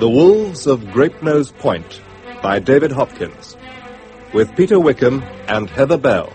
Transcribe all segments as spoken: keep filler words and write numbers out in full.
The Wolves of Grape-Nose Point by David Hopkins, with Peter Wickham and Heather Bell.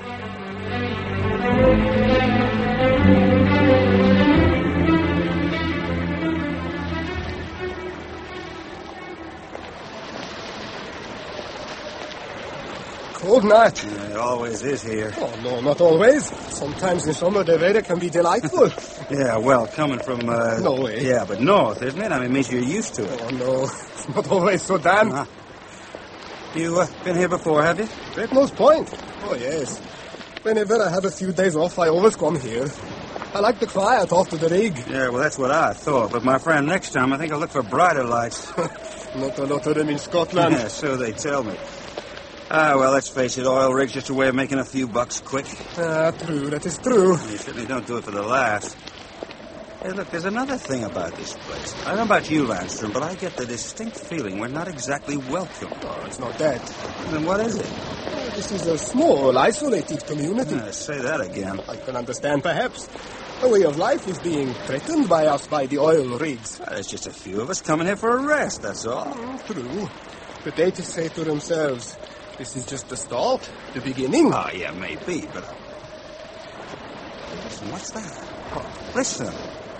Cold night. Yeah, it always is here. Oh, no, not always. Sometimes in summer the weather can be delightful. Yeah, well, coming from... Uh, Norway. Yeah, but north, isn't it? I mean, it means you're used to it. Oh, no. It's not always so damp. Uh, you uh, been here before, have you? Grape-Nose Point. Oh, yes. Whenever I have a few days off, I always come here. I like the quiet after the rig. Yeah, well, that's what I thought. But, my friend, next time I think I'll look for brighter lights. Not a lot of them in Scotland. Yeah, so they tell me. Ah, well, let's face it, oil rig's just a way of making a few bucks quick. Ah, true, that is true. You certainly don't do it for the laughs. Hey, look, there's another thing about this place. I don't know about you, Landstrom, but I get the distinct feeling we're not exactly welcome. Oh, it's not that. Then what is it? Oh, this is a small, isolated community. Yeah, say that again. I can understand, perhaps. The way of life is being threatened by us by the oil rigs. Well, there's just a few of us coming here for a rest, that's all. Mm, true. But they just say to themselves, this is just the start, the beginning. Oh, yeah, maybe, but... Listen, what's that? Oh, listen.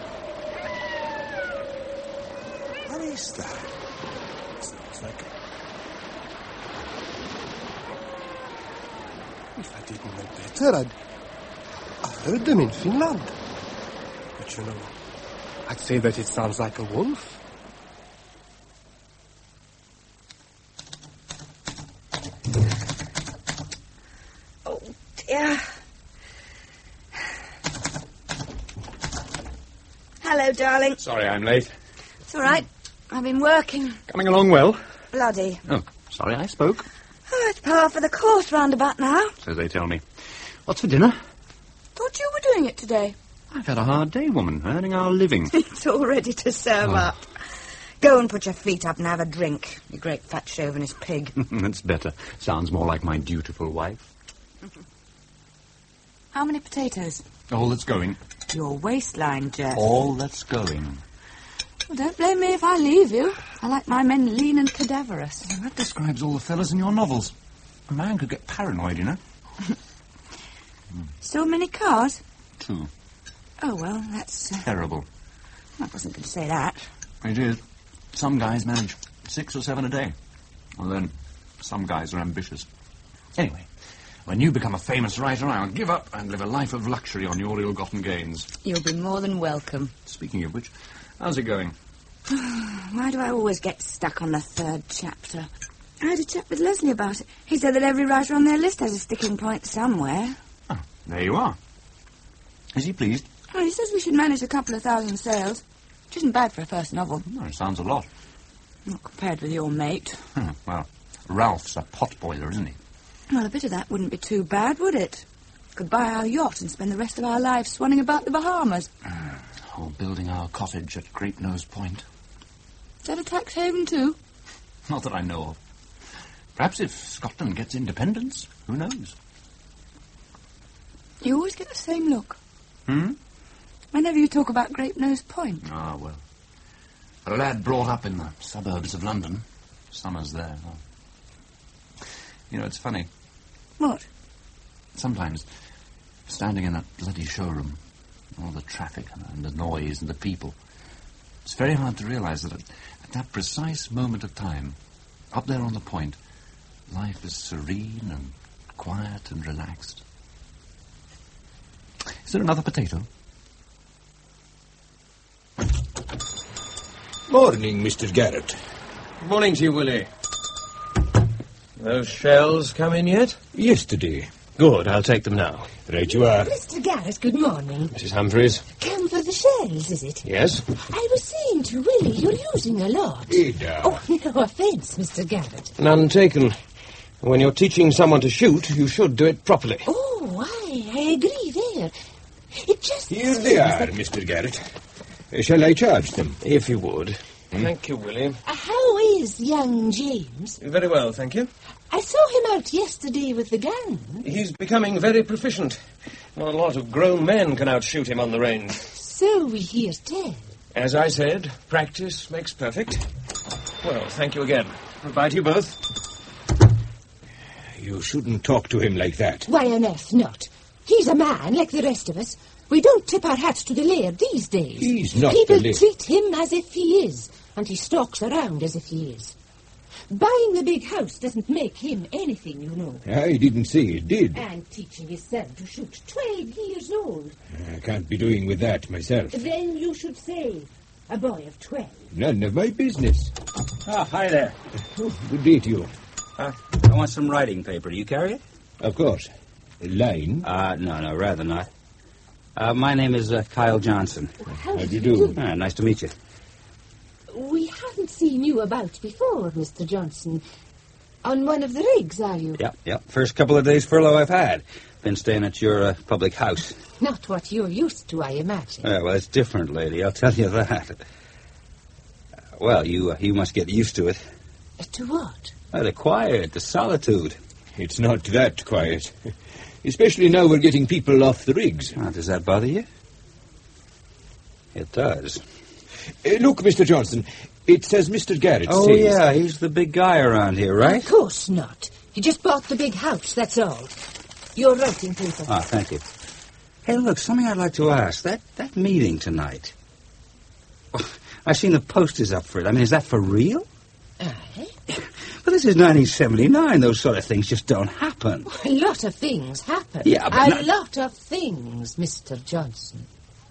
What is that? Sounds like... If I didn't know better, I'd... I heard them in Finland. But you know, I'd say that it sounds like a wolf. Oh, dear. Hello, darling. Sorry I'm late. It's all right. I've been working. Coming along well? Bloody. Oh, sorry I spoke. Oh, it's par for the course roundabout now. So they tell me. What's for dinner? Thought you were doing it today. I've had a hard day, woman, earning our living. It's all ready to serve Oh. up. Go and put your feet up and have a drink, you great fat chauvinist pig. That's better. Sounds more like my dutiful wife. How many potatoes? All that's going. Your waistline, Jeff. All that's going. Well, don't blame me if I leave you. I like my men lean and cadaverous. Well, that describes all the fellas in your novels. A man could get paranoid, you know. So many cars? Two. Oh, well, that's... Uh, Terrible. I wasn't going to say that. It is. Some guys manage six or seven a day. Well, then, some guys are ambitious. Anyway, when you become a famous writer, I'll give up and live a life of luxury on your ill-gotten gains. You'll be more than welcome. Speaking of which, how's it going? Why do I always get stuck on the third chapter? I had a chat with Leslie about it. He said that every writer on their list has a sticking point somewhere. Oh, there you are. Is he pleased? Oh, he says we should manage a couple of thousand sales. Which isn't bad for a first novel. No, it sounds a lot. Not compared with your mate. Hmm, well, Ralph's a potboiler, isn't he? Well, a bit of that wouldn't be too bad, would it? Could buy our yacht and spend the rest of our lives swanning about the Bahamas. Uh, or building our cottage at Grape-Nose Point. Is that a tax haven, too? Not that I know of. Perhaps if Scotland gets independence, who knows? You always get the same look. Hmm? Whenever you talk about Grape-Nose Point. Ah, well. A lad brought up in the suburbs of London. Summers there. Oh. You know, it's funny. What? Sometimes, standing in that bloody showroom, all the traffic and the noise and the people, it's very hard to realise that at, at that precise moment of time, up there on the point, life is serene and quiet and relaxed. Is there another potato? Morning, Mister Garrett. Morning to you, Willie. Those shells come in yet? Yesterday. Good, I'll take them now. Right you are. Mister Garrett, good morning. Missus Humphreys? Come for the shells, is it? Yes? I was saying to Willie, you're using a lot. Ada. Oh, no offence, Mister Garrett. None taken. When you're teaching someone to shoot, you should do it properly. Oh, I, I agree there. It just Here seems they are, that- Mister Garrett. Uh, Shall I charge them? If you would. Hmm? Thank you, Willie. Uh, how is young James? Very well, thank you. I saw him out yesterday with the gun. He's becoming very proficient. Not a lot of grown men can outshoot him on the range. So we hear tell. As I said, practice makes perfect. Well, thank you again. Goodbye to you both. You shouldn't talk to him like that. Why on earth not? He's a man like the rest of us. We don't tip our hats to the laird these days. He's not People the laird. treat him as if he is, and he stalks around as if he is. Buying the big house doesn't make him anything, you know. I didn't say it did. And teaching his son to shoot twelve years old. I can't be doing with that myself. Then you should say, a boy of twelve. None of my business. Ah, hi there. Oh, good day to you. Uh, I want some writing paper. Do you carry it? Of course. A line? Uh, no, no, rather not. Uh, my name is uh, Kyle Johnson. How How do you do? Ah, nice to meet you. We haven't seen you about before, Mister Johnson. On one of the rigs, are you? Yep, yep. First couple of days furlough I've had. Been staying at your uh, public house. Not what you're used to, I imagine. Uh, well, it's different, lady. I'll tell you that. Uh, well, you uh, you must get used to it. To what? Uh, the quiet, the solitude. It's not that quiet. Especially now we're getting people off the rigs. Ah, does that bother you? It does. Uh, look, Mister Johnson, it says Mister Garrett Oh, says... yeah, he's the big guy around here, right? Of course not. He just bought the big house, that's all. Your writing paper. Ah, thank you. Hey, look, something I'd like to ask. That that meeting tonight. I've seen the posters up for it. I mean, is that for real? Aye. But this is nineteen seventy-nine. Those sort of things just don't happen. A lot of things happen. Yeah, but A not- lot of things, Mister Johnson.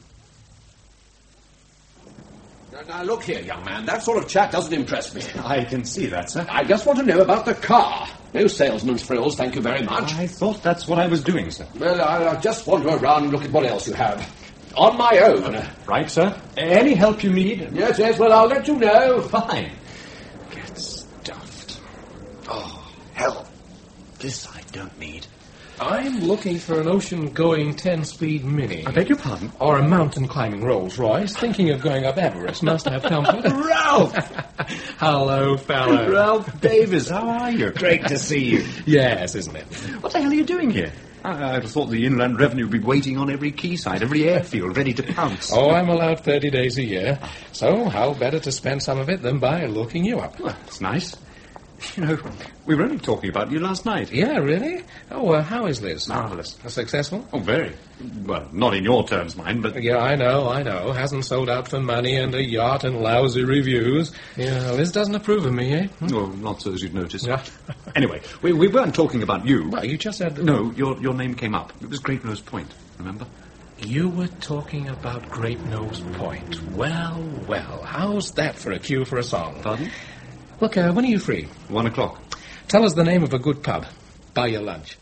Now, now, look here, young man. That sort of chat doesn't impress me. I can see that, sir. I just want to know about the car. No salesman's frills, thank you very much. I thought that's what I was doing, sir. Well, I, I just wander around and look at what else you have. On my own. Right, sir. Any help you need? Yes, yes, well, I'll let you know. Fine. Get stuffed. Oh, hell. This I don't need. I'm looking for an ocean-going ten-speed Mini. I beg your pardon? Or a mountain-climbing Rolls-Royce. Thinking of going up Everest. Must have comfort. Ralph! Hello, fellow. Ralph Davis, how are you? Great to see you. Yes, isn't it? What the hell are you doing here? I, I'd have thought the Inland Revenue would be waiting on every quayside, every airfield, ready to pounce. Oh, I'm allowed thirty days a year. So how better to spend some of it than by looking you up? Well, that's nice. You know, we were only talking about you last night. Yeah, really? Oh, uh, how is Liz? Marvellous. Successful? Oh, very. Well, not in your terms, mind, but... Yeah, I know, I know. Hasn't sold out for money and a yacht and lousy reviews. Yeah, Liz doesn't approve of me, eh? Hmm? Well, not so as you'd notice. Yeah. Anyway, we, we weren't talking about you. Well, you just said... No, your your name came up. It was Great Nose Point, remember? You were talking about Great Nose Point. Well, well, how's that for a cue for a song? Pardon? Look, uh, when are you free? One o'clock. Tell us the name of a good pub. Buy your lunch.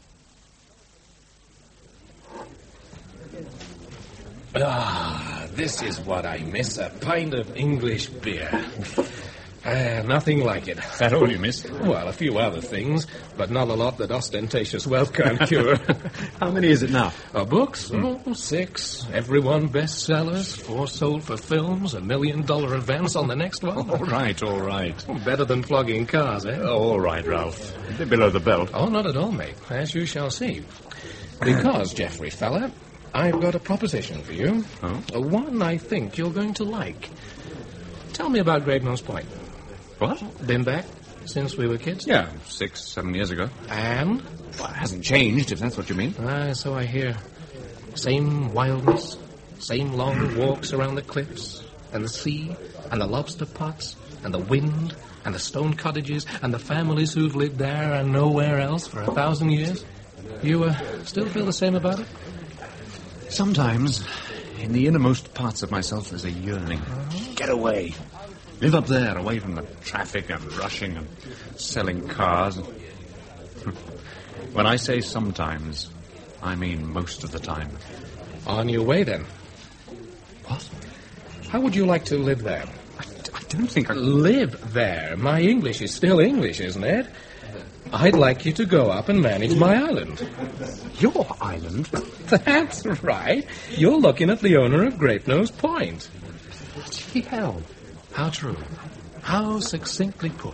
Ah, this is what I miss, a pint of English beer. Ah, nothing like it. That all you miss? Well, a few other things, but not a lot that ostentatious wealth can cure. How many is it now? Uh, books? Oh, six. Every one bestsellers, four sold for films, a million-dollar events on the next one. All right, all right. Better than flogging cars, eh? Oh, all right, Ralph. A bit below the belt. Oh, not at all, mate, as you shall see. Because, Geoffrey fella, I've got a proposition for you. Oh? Uh, One I think you're going to like. Tell me about Great Nose Point. What? Been back since we were kids? Yeah, six, seven years ago. And? Well, it hasn't changed, if that's what you mean. Ah, so I hear. Same wildness, same long walks around the cliffs, and the sea, and the lobster pots, and the wind, and the stone cottages, and the families who've lived there and nowhere else for a thousand years. You uh, still feel the same about it? Sometimes, in the innermost parts of myself, there's a yearning. Uh-huh. Get away. Live up there, away from the traffic and rushing and selling cars. When I say sometimes, I mean most of the time. On your way, then. What? How would you like to live there? I, I don't think I... Live there? My English is still English, isn't it? I'd like you to go up and manage my island. Your island? That's right. You're looking at the owner of Great Nose Point. Gee, hell. How true. How succinctly put.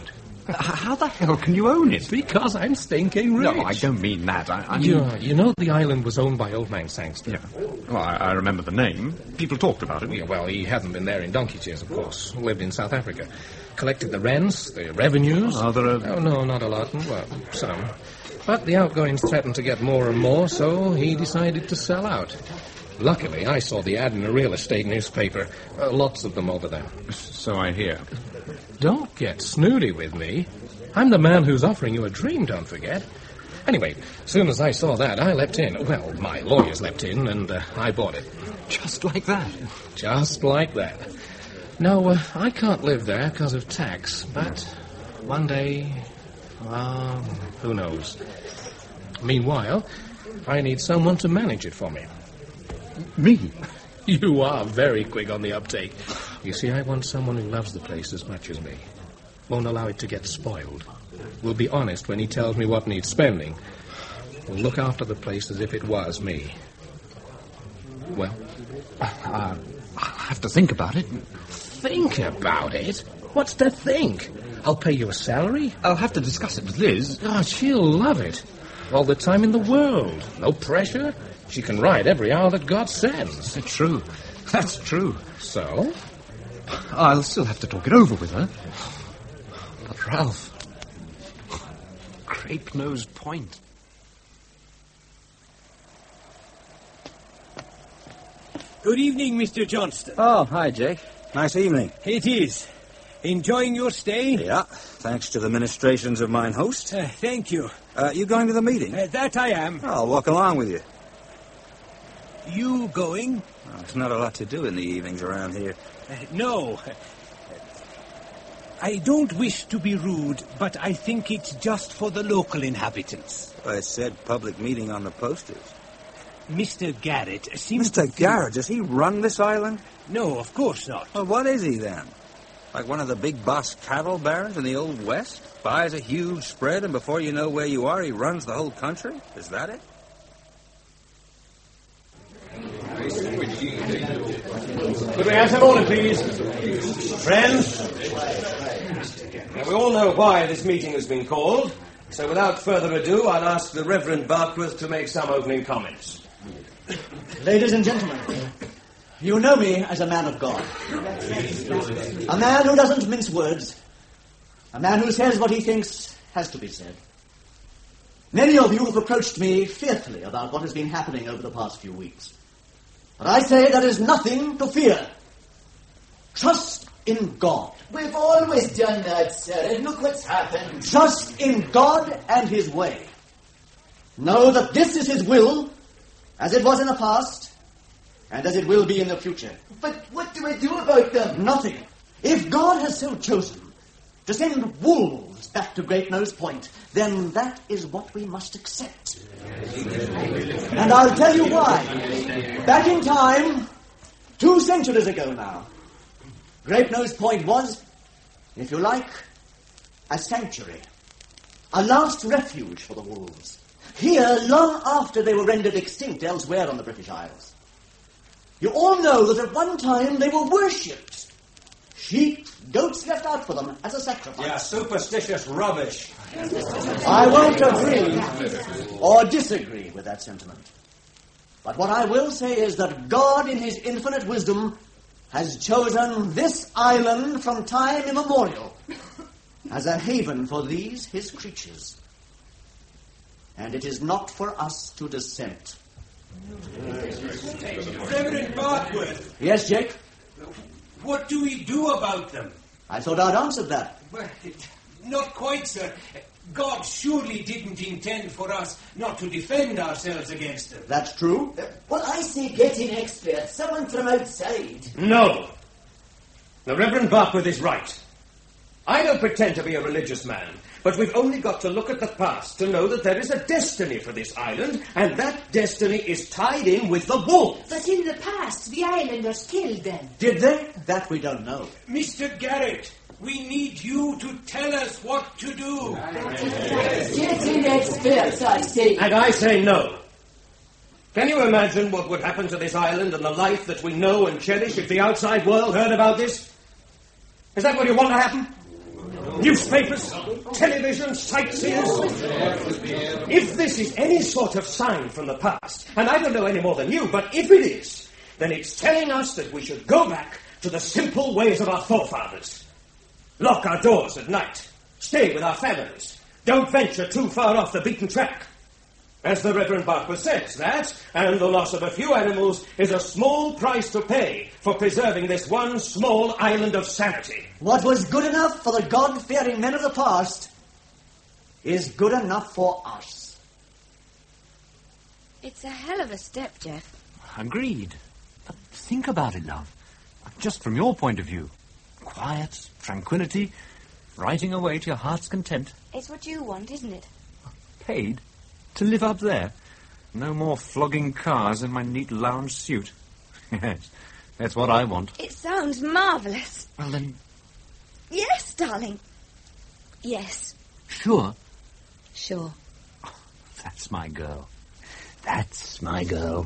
How the hell can you own it? Because I'm stinking rich. No, I don't mean that. I, I mean... Yeah, you know the island was owned by Old Man Sangster. Yeah. Well, I, I remember the name. People talked about it. Yeah, well, he hadn't been there in donkey's years, of course. Lived in South Africa. Collected the rents, the revenues. Are there a... Oh, no, not a lot. Well, some. But the outgoings threatened to get more and more, so he decided to sell out. Luckily, I saw the ad in a real estate newspaper. Uh, lots of them over there. So I hear. Don't get snooty with me. I'm the man who's offering you a dream, don't forget. Anyway, as soon as I saw that, I leapt in. Well, my lawyers leapt in, and uh, I bought it. Just like that? Just like that. Now, uh, I can't live there because of tax, but one day, well, who knows. Meanwhile, I need someone to manage it for me. Me? You are very quick on the uptake. You see, I want someone who loves the place as much as me. Won't allow it to get spoiled. Will be honest when he tells me what needs spending. Will look after the place as if it was me. Well? Uh, I'll have to think about it. Think about it? What's to think? I'll pay you a salary. I'll have to discuss it with Liz. Oh, she'll love it. All the time in the world. No pressure. She can ride every hour that God sends. That's true. That's true. So? I'll still have to talk it over with her. But Ralph... Grape Nose Point. Good evening, Mister Johnston. Oh, hi, Jake. Nice evening. It is. Enjoying your stay? Yeah, thanks to the ministrations of mine host. Uh, thank you. Uh, you going to the meeting? Uh, that I am. Oh, I'll walk along with you. You going? Oh, there's not a lot to do in the evenings around here. Uh, no. I don't wish to be rude, but I think it's just for the local inhabitants. I said public meeting on the posters. Mister Garrett seems Mister to... Garrett, does he run this island? No, of course not. Well, what is he then? Like one of the big boss cattle barons in the Old West? Buys a huge spread, and before you know where you are, he runs the whole country? Is that it? Could we have some order, please? Friends? Now, we all know why this meeting has been called, so without further ado, I'll ask the Reverend Barkworth to make some opening comments. Ladies and gentlemen, you know me as a man of God. A man who doesn't mince words. A man who says what he thinks has to be said. Many of you have approached me fearfully about what has been happening over the past few weeks. But I say there is nothing to fear. Trust in God. We've always done that, sir, and look what's happened. Trust in God and His way. Know that this is His will, as it was in the past, and as it will be in the future. But what do we do about them? Nothing. If God has so chosen to send wolves back to Great Nose Point, then that is what we must accept. And I'll tell you why. Back in time, two centuries ago now, Great Nose Point was, if you like, a sanctuary, a last refuge for the wolves. Here, long after they were rendered extinct elsewhere on the British Isles. You all know that at one time they were worshipped. Sheep, goats left out for them as a sacrifice. Yeah, superstitious rubbish. I won't agree or disagree with that sentiment. But what I will say is that God, in His infinite wisdom, has chosen this island from time immemorial as a haven for these, His creatures. And it is not for us to dissent. Reverend Barkworth. Yes, Jake? What do we do about them? I thought I'd answered that. Well, not quite, sir. God surely didn't intend for us not to defend ourselves against them. That's true. Uh, well, I say get in expert, someone from outside. No. The Reverend Barkworth is right. I don't pretend to be a religious man, but we've only got to look at the past to know that there is a destiny for this island, and that destiny is tied in with the wolves. But in the past, the islanders killed them. Did they? That we don't know. Mister Garrett, we need you to tell us what to do. Get in experts, I say. And I say no. Can you imagine what would happen to this island and the life that we know and cherish if the outside world heard about this? Is that what you want to happen? Newspapers, television, sightseers. If this is any sort of sign from the past, and I don't know any more than you, but if it is, then it's telling us that we should go back to the simple ways of our forefathers. Lock our doors at night. Stay with our families. Don't venture too far off the beaten track. As the Reverend Barker says, that, and the loss of a few animals, is a small price to pay for preserving this one small island of sanity. What was good enough for the God-fearing men of the past is good enough for us. It's a hell of a step, Jeff. Agreed. But think about it, love. Just from your point of view. Quiet, tranquility, writing away to your heart's content. It's what you want, isn't it? Paid? To live up there? No more flogging cars in my neat lounge suit. Yes, that's what I want. It sounds marvellous. Well, then... Yes, darling. Yes. Sure? Sure. Oh, that's my girl. That's my girl.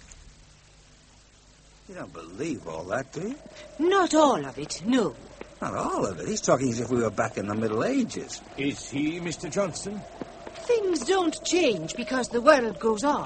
You don't believe all that, do you? Not all of it, no. Not all of it. He's talking as if we were back in the Middle Ages. Is he, Mister Johnson? Things don't change because the world goes on.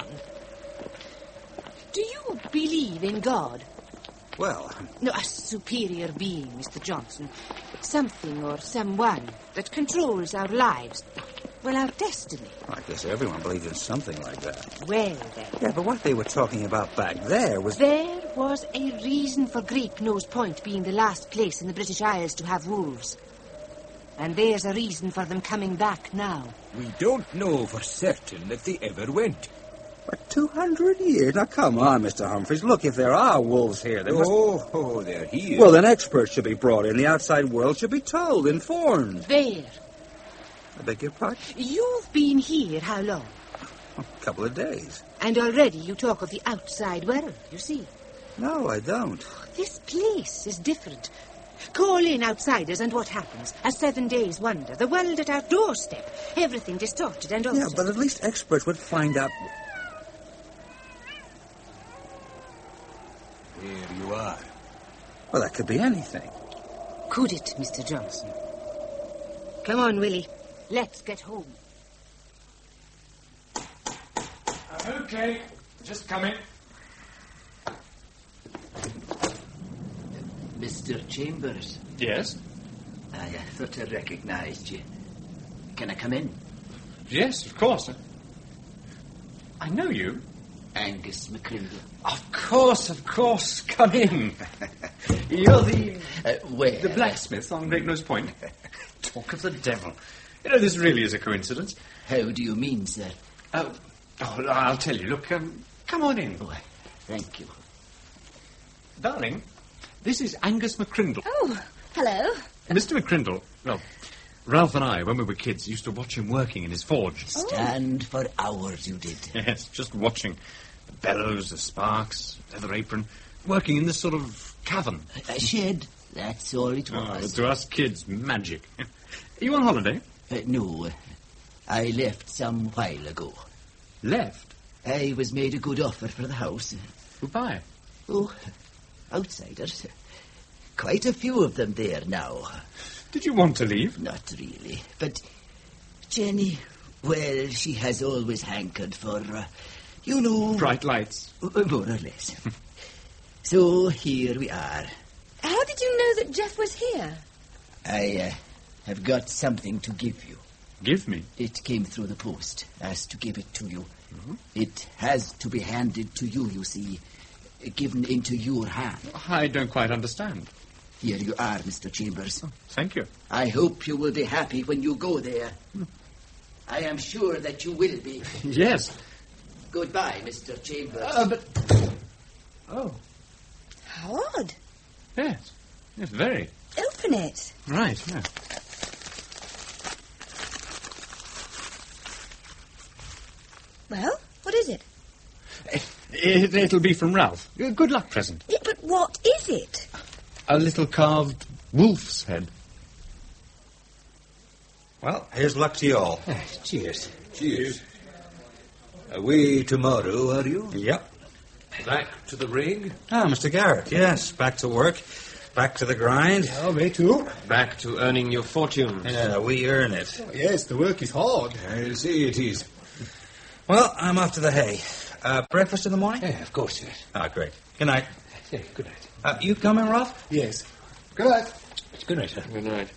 Do you believe in God? Well... No, a superior being, Mister Johnson. Something or someone that controls our lives. Well, our destiny. I guess everyone believes in something like that. Well, then. Yeah, but what they were talking about back there was... There was a reason for Grape Nose Point being the last place in the British Isles to have wolves. And there's a reason for them coming back now. We don't know for certain if they ever went. But two hundred years? Now, come on, Mister Humphreys. Look, if there are wolves here, there must... Oh, oh, they're here. Well, then experts should be brought in. The outside world should be told, informed. There. I beg your pardon? You've been here how long? A couple of days. And already you talk of the outside world, you see. No, I don't. This place is different. Call in outsiders and what happens? A seven days wonder. The world at our doorstep. Everything distorted and altered. Yeah, but at least experts would find out... Here you are. Well, that could be anything. Could it, Mister Johnson? Come on, Willie. Let's get home. Uh, okay. Just coming. Mister Chambers. Yes? I uh, thought I recognized you. Can I come in? Yes, of course. I know you. Angus McCrindle. Of course, of course. Come in. You're the... Uh, where? The blacksmith on Great Nose Point. Talk of the devil. You know, this really is a coincidence. How do you mean, sir? Oh, oh I'll tell you. Look, um, come on in. Oh, thank you. Darling, this is Angus McCrindle. Oh, hello. Mister McCrindle, well, Ralph and I, when we were kids, used to watch him working in his forge. Stand oh. for hours, you did. Yes, just watching. The bellows, the sparks, leather apron, working in this sort of cavern. A shed, that's all it Oh, was. to us kids, magic. Are you on holiday? Uh, no, I left some while ago. Left? I was made a good offer for the house. Goodbye. Oh, outsiders. Quite a few of them there now. Did you want to leave? Not really, but Jenny, well, she has always hankered for, uh, you know... Bright lights. Uh, more or less. So here we are. How did you know that Jeff was here? I uh, have got something to give you. Give me? It came through the post. Asked to give it to you. Mm-hmm. It has to be handed to you, you see. Given into your hand. I don't quite understand. Here you are, Mister Chambers. Oh, thank you. I hope you will be happy when you go there. Hmm. I am sure that you will be. Yes. Goodbye, Mister Chambers. Uh, but... Oh. How odd. Yes. Yes, very. Open it. Right, yeah. Well, what is it? It, it'll be from Ralph. A good luck present. Yeah, but what is it? A little carved wolf's head. Well, here's luck to you all. Uh, cheers. Cheers. Away tomorrow, are you? Yep. Back to the rig? Ah, Mister Garrett, yes, back to work. Back to the grind? Oh, me too. Back to earning your fortune. Yeah, we earn it. Oh, yes, the work is hard. I'll say it is. Well, I'm off to the hay. Uh, breakfast in the morning? Yeah, of course, sir. Ah, great. Good night. Yeah, good night. Uh, you coming, Rolf? Yes. Good night. Good night, sir. Good night.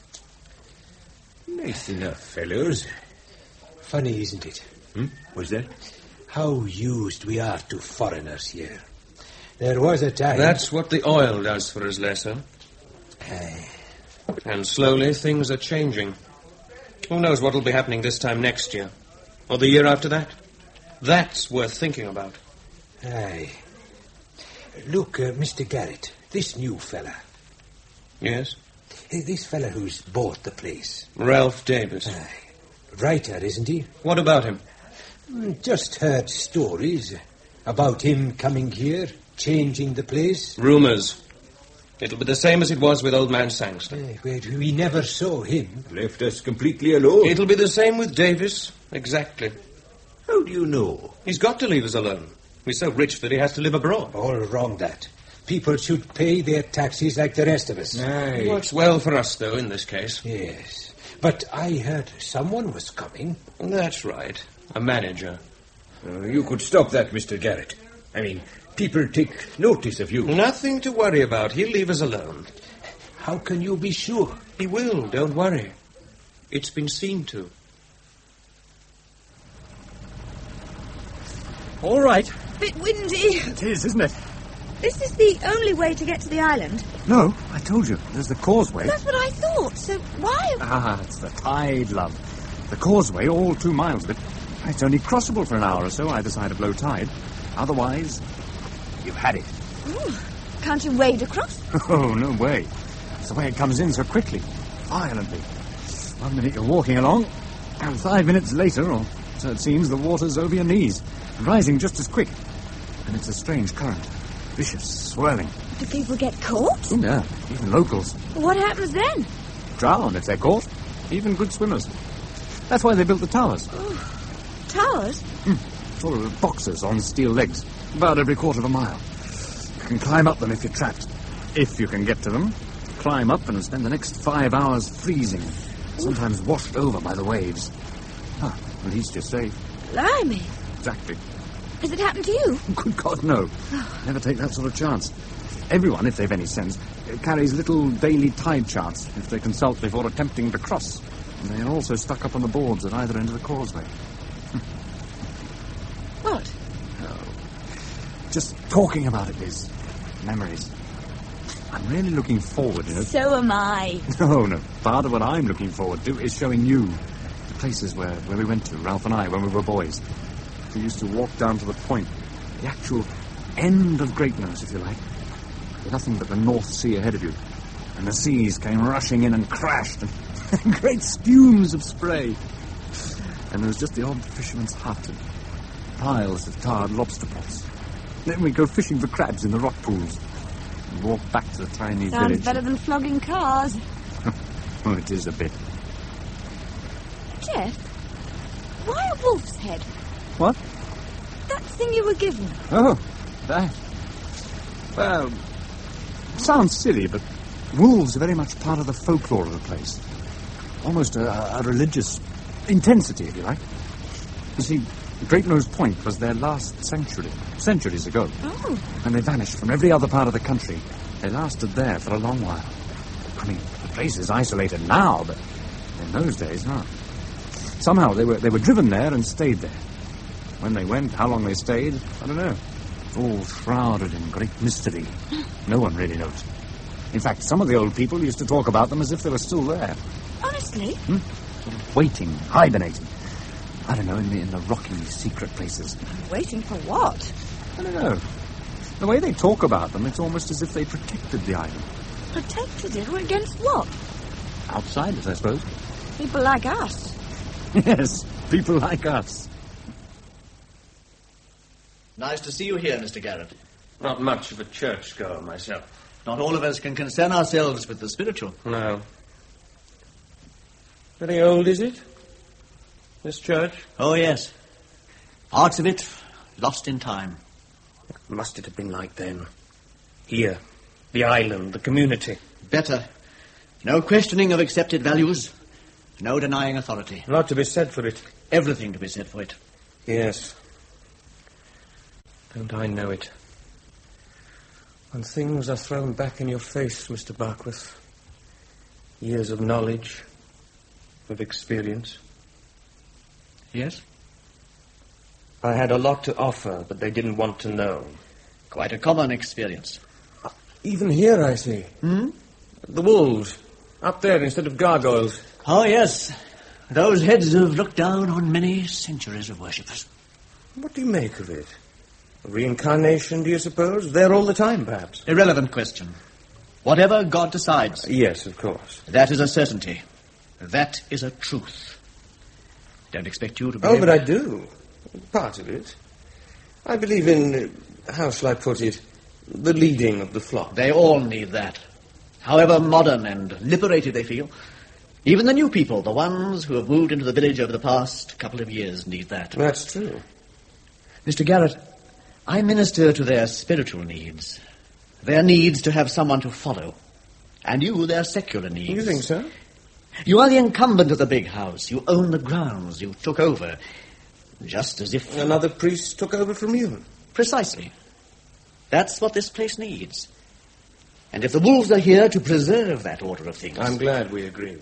Nice enough, fellows. Funny, isn't it? Hmm? What's that? How used we are to foreigners here. There was a time... That's what the oil does for us, Lesser. Aye. And slowly things are changing. Who knows what will be happening this time next year? Or the year after that? That's worth thinking about. Aye. Look, uh, Mister Garrett, this new fella. Yes? Uh, this fella who's bought the place. Ralph Davis. Aye. Writer, isn't he? What about him? Mm, Just heard stories about him coming here, changing the place. Rumours. It'll be the same as it was with old man Sangster. Uh, where we never saw him. Left us completely alone. It'll be the same with Davis. Exactly. How do you know? He's got to leave us alone. He's so rich that he has to live abroad. All wrong, that. People should pay their taxes like the rest of us. It works well for us, though, in this case. Yes. But I heard someone was coming. That's right. A manager. Uh, you could stop that, Mister Garrett. I mean, people take notice of you. Nothing to worry about. He'll leave us alone. How can you be sure? He will, don't worry. It's been seen to. All right. Bit windy. It is, isn't it? This is the only way to get to the island. No, I told you. There's the causeway. That's what I thought. So why... Ah, it's the tide, love. The causeway, all two miles of it. It's only crossable for an hour or so either side of low tide. Otherwise, you've had it. Ooh, can't you wade across? Oh, no way. It's the way it comes in so quickly. Violently. One minute you're walking along, and five minutes later, or so it seems, the water's over your knees, rising just as quick. And it's a strange current. Vicious, swirling. Do people get caught? Oh, yeah, even locals. What happens then? Drown if they're caught. Even good swimmers. That's why they built the towers. Oh, towers? Hmm. Sort of boxes on steel legs, about every quarter of a mile. You can climb up them if you're trapped. If you can get to them. Climb up and spend the next five hours freezing, sometimes washed over by the waves. Ah, at least you're safe. Blimey. Exactly. Has it happened to you? Good God, no. Never take that sort of chance. Everyone, if they've any sense, carries little daily tide charts if they consult before attempting to cross. And they are also stuck up on the boards at either end of the causeway. What? Oh. Just talking about it, Liz. Memories. I'm really looking forward, you know. So am I. No, no. Part of what I'm looking forward to is showing you the places where, where we went to, Ralph and I, when we were boys. We used to walk down to the point, the actual end of Great Nose, if you like. With nothing but the North Sea ahead of you. And the seas came rushing in and crashed, and great spumes of spray. And there was just the odd fisherman's hut and piles of tarred lobster pots. Then we'd go fishing for crabs in the rock pools and walk back to the tiny Sounds village. better than flogging cars. Oh, it is a bit. Jeff, why a wolf's head? What? That thing you were given. Oh, that. Well, sounds silly, but wolves are very much part of the folklore of the place. Almost a, a religious intensity, if you like. You see, Great Nose Point was their last sanctuary, centuries ago. Oh. And they vanished from every other part of the country. They lasted there for a long while. I mean, the place is isolated now, but in those days, not. Somehow they were they were driven there and stayed there. When they went, how long they stayed, I don't know. All shrouded in great mystery. No one really knows. In fact, some of the old people used to talk about them as if they were still there. Honestly? Hmm? Sort of waiting, hibernating. I don't know, in the, in the rocky, secret places. Waiting for what? I don't know. The way they talk about them, it's almost as if they protected the island. Protected it? Against what? Outsiders, I suppose. People like us. Yes, people like us. Nice to see you here, Mister Garrett. Not much of a churchgoer myself. Not all of us can concern ourselves with the spiritual. No. Very old, is it? This church? Oh, yes. Parts of it lost in time. Must it have been like then? Here, The island, the community. Better. No questioning of accepted values. No denying authority. A lot to be said for it. Everything to be said for it. Yes. Don't I know it? When things are thrown back in your face, Mister Barkworth. Years of knowledge, of experience. Yes? I had a lot to offer, but they didn't want to know. Quite a common experience. Uh, even here, I see. Hmm? The wolves. Up there instead of gargoyles. Oh, yes. Those heads have looked down on many centuries of worshippers. What do you make of it? A reincarnation, do you suppose? There all the time, perhaps? Irrelevant question. Whatever God decides. Uh, yes, of course. That is a certainty. That is a truth. Don't expect you to be... Oh, but I do. Part of it. I believe in, uh, how shall I put it, the leading of the flock. They all need that. However modern and liberated they feel. Even the new people, the ones who have moved into the village over the past couple of years, need that. That's true. Mister Garrett, I minister to their spiritual needs. Their needs to have someone to follow. And you, their secular needs. You think so? You are the incumbent of the big house. You own the grounds. You took over. Just as if... Another priest took over from you. Precisely. That's what this place needs. And if the wolves are here to preserve that order of things... I'm glad we agree.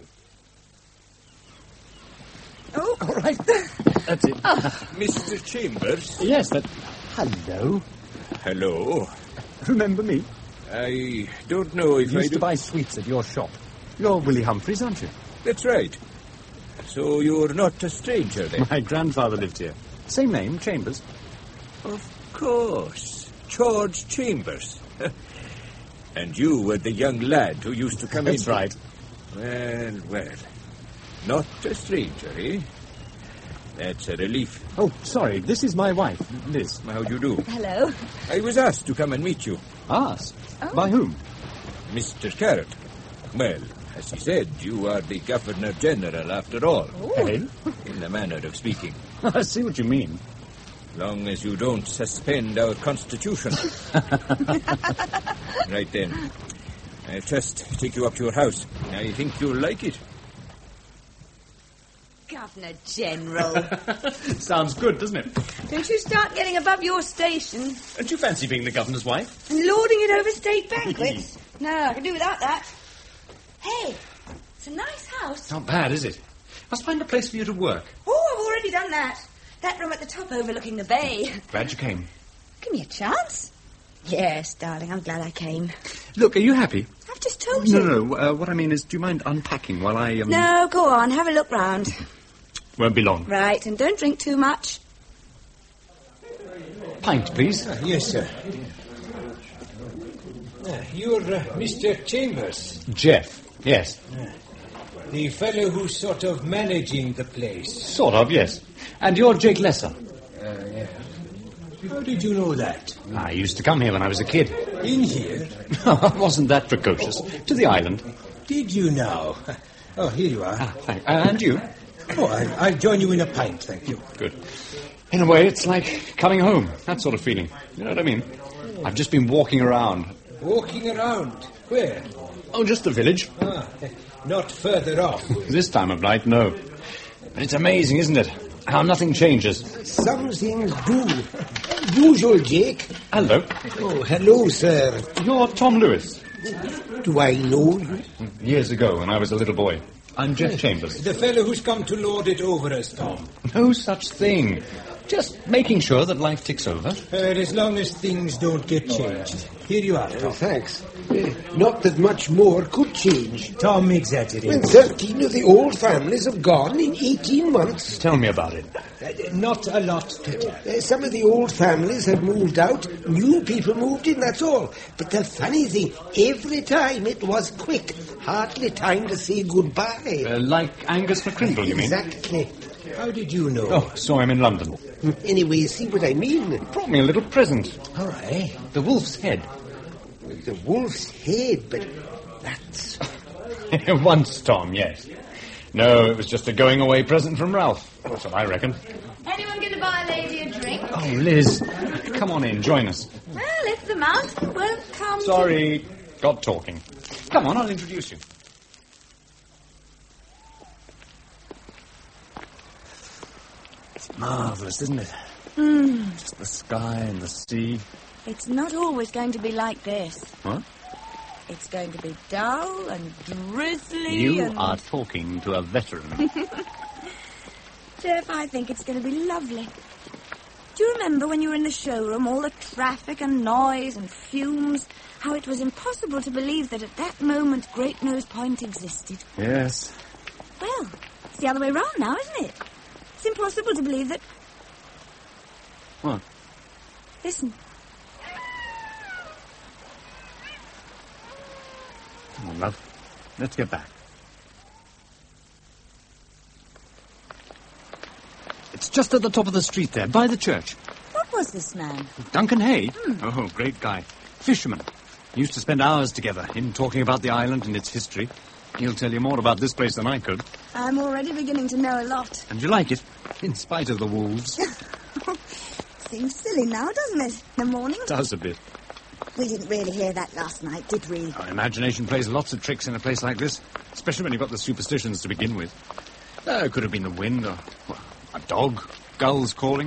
Oh, all right. That's it. Oh. Mister Chambers? Yes, that... Hello. Hello. Remember me? I don't know if you I used do... to buy sweets at your shop. You're Willie Humphreys, aren't you? That's right. So you're not a stranger, then? My grandfather lived here. Same name, Chambers. Of course. George Chambers. And you were the young lad who used to come That's in... That's right. Well, well. Not a stranger, eh? That's a relief. Oh, sorry. This is my wife, Liz. How do you do? Hello. I was asked to come and meet you. Asked? Oh. By whom? Mister Carrot. Well, as he said, you are the Governor-General after all. Hey? In the manner of speaking. I see what you mean. Long as you don't suspend our Constitution. Right then. I'll just take you up to your house. I think you'll like it. Governor General. Sounds good, doesn't it? Don't you start getting above your station. Don't you fancy being the governor's wife? And lording it over state banquets. No, I can do without that. Hey, it's a nice house. Not bad, is it? Must find a place for you to work. Oh, I've already done that. That room at the top overlooking the bay. Glad you came. Give me a chance. Yes, darling, I'm glad I came. Look, are you happy? I've just told you. No, no, no. Uh, what I mean is, do you mind unpacking while I... Um... No, go on, have a look round. Won't be long. Right, and don't drink too much. Pint, please. Uh, yes, sir. Uh, you're uh, Mister Chambers. Jeff, yes. Uh, the fellow who's sort of managing the place. Sort of, yes. And you're Jake Lesser. Uh, yeah. How did you know that? I used to come here when I was a kid. In here? I wasn't that precocious. To the island. Did you now? Oh, here you are. Ah, thank, uh, and you? Oh, I, I'll join you in a pint, thank you. Good. In a way, it's like coming home. That sort of feeling. You know what I mean? I've just been walking around. Walking around? Where? Oh, just the village. Ah, not further off. This time of night, no. But it's amazing, isn't it? How nothing changes. Some things do. Usual, Jake. Hello. Oh, hello, sir. You're Tom Lewis. Do I know you? Years ago, when I was a little boy. I'm Jeff Chambers. The fellow who's come to lord it over us, Tom. No such thing. Just making sure that life ticks over. Uh, as long as things don't get changed. Here you are, Tom. Uh, thanks. Uh, not that much more could change. Tom exaggerates. When thirteen of the old families have gone in eighteen months. Tell me about it. Uh, not a lot to tell. Uh, some of the old families have moved out. New people moved in, that's all. But the funny thing, every time it was quick. Hardly time to say goodbye. Uh, like Angus McCrindle, you mean? Exactly. How did you know? Oh, saw him in London. Anyway, see what I mean? Brought me a little present. All right. The wolf's head. The wolf's head, but that's... Once, Tom, yes. No, it was just a going-away present from Ralph. That's what I reckon. Anyone going to buy a lady a drink? Oh, Liz, come on in, join us. Well, if the mouse won't come... Sorry. God talking. Come on, I'll introduce you. It's marvellous, isn't it? Hmm. Just the sky and the sea. It's not always going to be like this. What? It's going to be dull and drizzly You and... are talking to a veteran. Jeff, I think it's going to be lovely. Do you remember when you were in the showroom, all the traffic and noise and fumes, how it was impossible to believe that at that moment Great Nose Point existed? Yes. Well, it's the other way round now, isn't it? It's impossible to believe that... What? Listen. Come on, love. Let's get back. It's just at the top of the street there, by the church. What was this man? Duncan Hay? Hmm. Oh, great guy. Fisherman. Used to spend hours together in talking about the island and its history. He'll tell you more about this place than I could. I'm already beginning to know a lot. And you like it, in spite of the wolves. Seems silly now, doesn't it? In the morning? Does a bit. We didn't really hear that last night, did we? Our imagination plays lots of tricks in a place like this, especially when you've got the superstitions to begin with. Uh, it could have been the wind or well, a dog, gulls calling.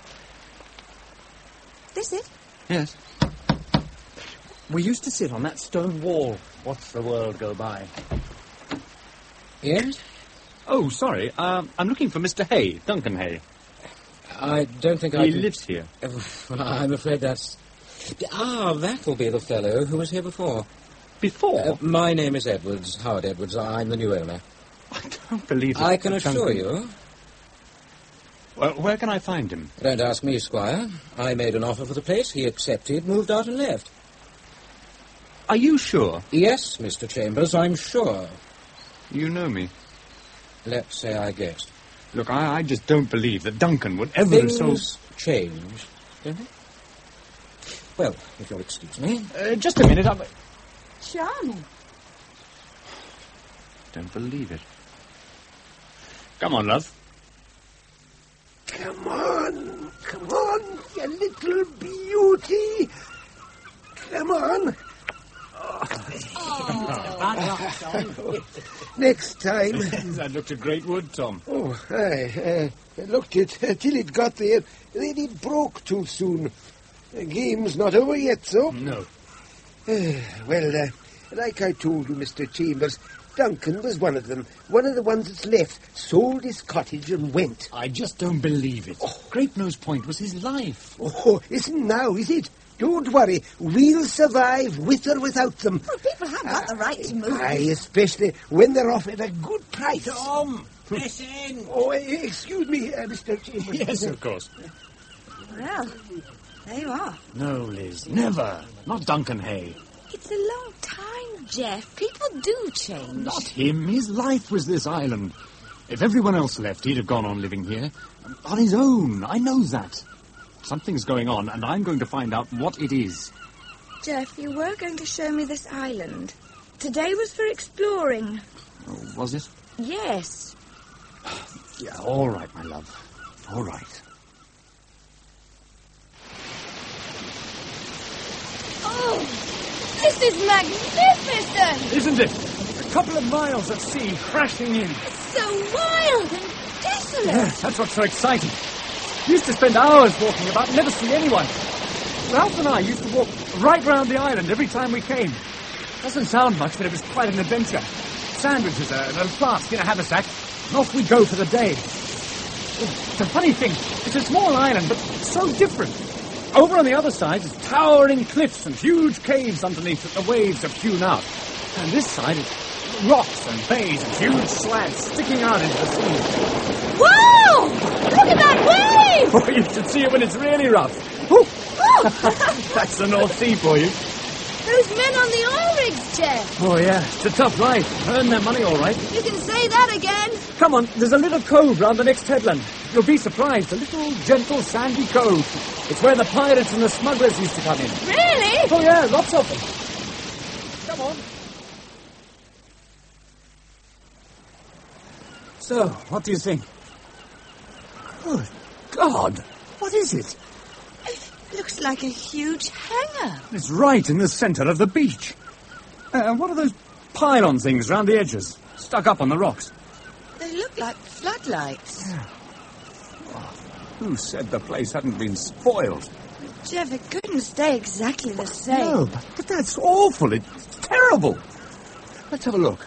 This it? Yes. We used to sit on that stone wall, watch the world go by. Yes? Oh, sorry. Um, I'm looking for Mister Hay, Duncan Hay. I don't think he I... He lives here. Uh, well, I'm afraid that's... Ah, that will be the fellow who was here before. Before? Uh, my name is Edwards, Howard Edwards. I'm the new owner. I don't believe it. I can assure Duncan. you... Well, where can I find him? Don't ask me, Squire. I made an offer for the place. He accepted, moved out and left. Are you sure? Yes, Mister Chambers, I'm sure. You know me. Let's say I guessed. Look, I, I just don't believe that Duncan would ever Things have sold... change, don't they? Well, if you'll excuse me. Uh, just a minute, I'm... Charming. Don't believe it. Come on, love. Come on, come on, you little beauty. Come on. Oh. Next time. That looked a great wood, Tom. Oh, aye. Uh, I looked it uh, till it got there. Then it broke too soon. The game's not over yet, so? No. Uh, well, uh, like I told you, Mister Chambers, Duncan was one of them. One of the ones that's left. Sold his cottage and went. I just don't believe it. Oh. Great Nose Point was his life. Oh, isn't now, is it? Don't worry. We'll survive with or without them. Well, people have got uh, the right to move. Aye, especially when they're off at a good price. Tom, press in. Oh, uh, excuse me, uh, Mister Chambers. Yes, of course. Well, there you are. No, Liz, never. Not Duncan Hay. It's a long time, Jeff. People do change. Not him. His life was this island. If everyone else left, he'd have gone on living here. On his own. I know that. Something's going on, and I'm going to find out what it is. Jeff, you were going to show me this island. Today was for exploring. Oh, was it? Yes. Yeah, all right, my love. All right. Oh, this is magnificent! Isn't it? A couple of miles of sea crashing in. It's so wild and desolate. Yes, that's what's so exciting. We used to spend hours walking about and never see anyone. Ralph and I used to walk right round the island every time we came. Doesn't sound much, but it was quite an adventure. Sandwiches, a little flask in a haversack, and off we go for the day. It's a funny thing. It's a small island, but so different. Over on the other side is towering cliffs and huge caves underneath that the waves have hewn out. And this side is rocks and bays and huge slants sticking out into the sea. Whoa! Look at that wave! Oh, you should see it when it's really rough. Oh. That's the North Sea for you. Those men on the oil rigs, Jeff. Oh, yeah. It's a tough life. Earn their money all right. You can say that again. Come on, there's a little cove round the next headland. You'll be surprised. A little, gentle, sandy cove. It's where the pirates and the smugglers used to come in. Really? Oh, yeah, lots of them. Come on. So, what do you think? Good God, what is it? It looks like a huge hangar. It's right in the centre of the beach. Uh, what are those pylon things round the edges, stuck up on the rocks? They look like floodlights. Yeah. Oh, who said the place hadn't been spoiled? Jeff, it couldn't stay exactly the same. No, but, but that's awful. It's terrible. Let's have a look.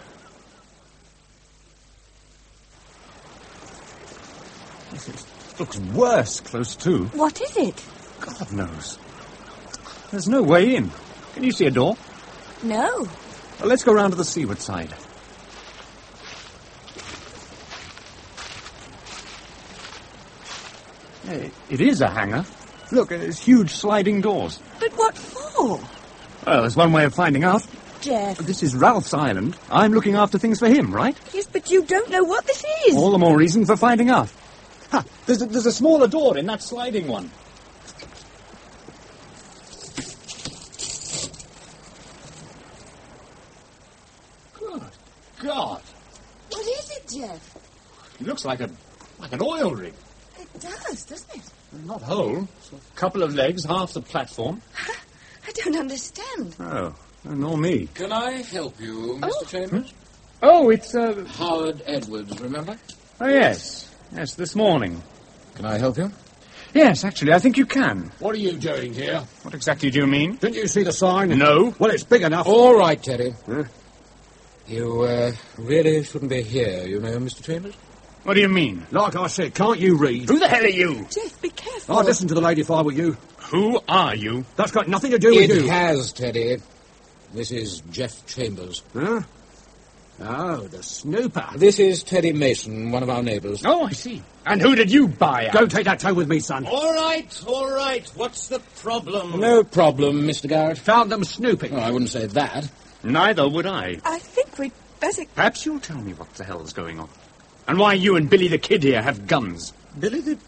This is, looks worse close to. What is it? God knows. There's no way in. Can you see a door? No. Well, let's go round to the seaward side. It, it is a hangar. Look, there's huge sliding doors. But what for? Well, there's one way of finding out. Jeff. This is Ralph's island. I'm looking after things for him, right? Yes, but you don't know what this is. All the more reason for finding out. Ha! There's a, there's a smaller door in that sliding one. Good God. What is it, Jeff? It looks like a like an oil rig. It does, doesn't it? Not whole. It's a couple of legs, half the platform. I don't understand. Oh, nor me. Can I help you, Mister Oh. Chambers? Oh, it's, uh... Howard Edwards, remember? Oh, yes. Yes, this morning. Can I help you? Yes, actually, I think you can. What are you doing here? What exactly do you mean? Didn't you see the sign? No. Well, it's big enough. All right, Teddy. Huh? You, uh, really shouldn't be here, you know, Mister Chambers. What do you mean? Like I said, can't you read? Who the hell are you? Jeff, be careful. I'd listen to the lady if I were you. Who are you? That's got nothing to do with It you. has, Teddy. This is Jeff Chambers. Huh? Oh, the snooper. This is Teddy Mason, one of our neighbours. Oh, I see. And who did you buy out? Go take that toe with me, son. All right, all right. What's the problem? No problem, Mister Garrett. Found them snooping. Oh, I wouldn't say that. Neither would I. I think we'd better... Perhaps you'll tell me what the hell's going on. And why you and Billy the Kid here have guns. Billy the...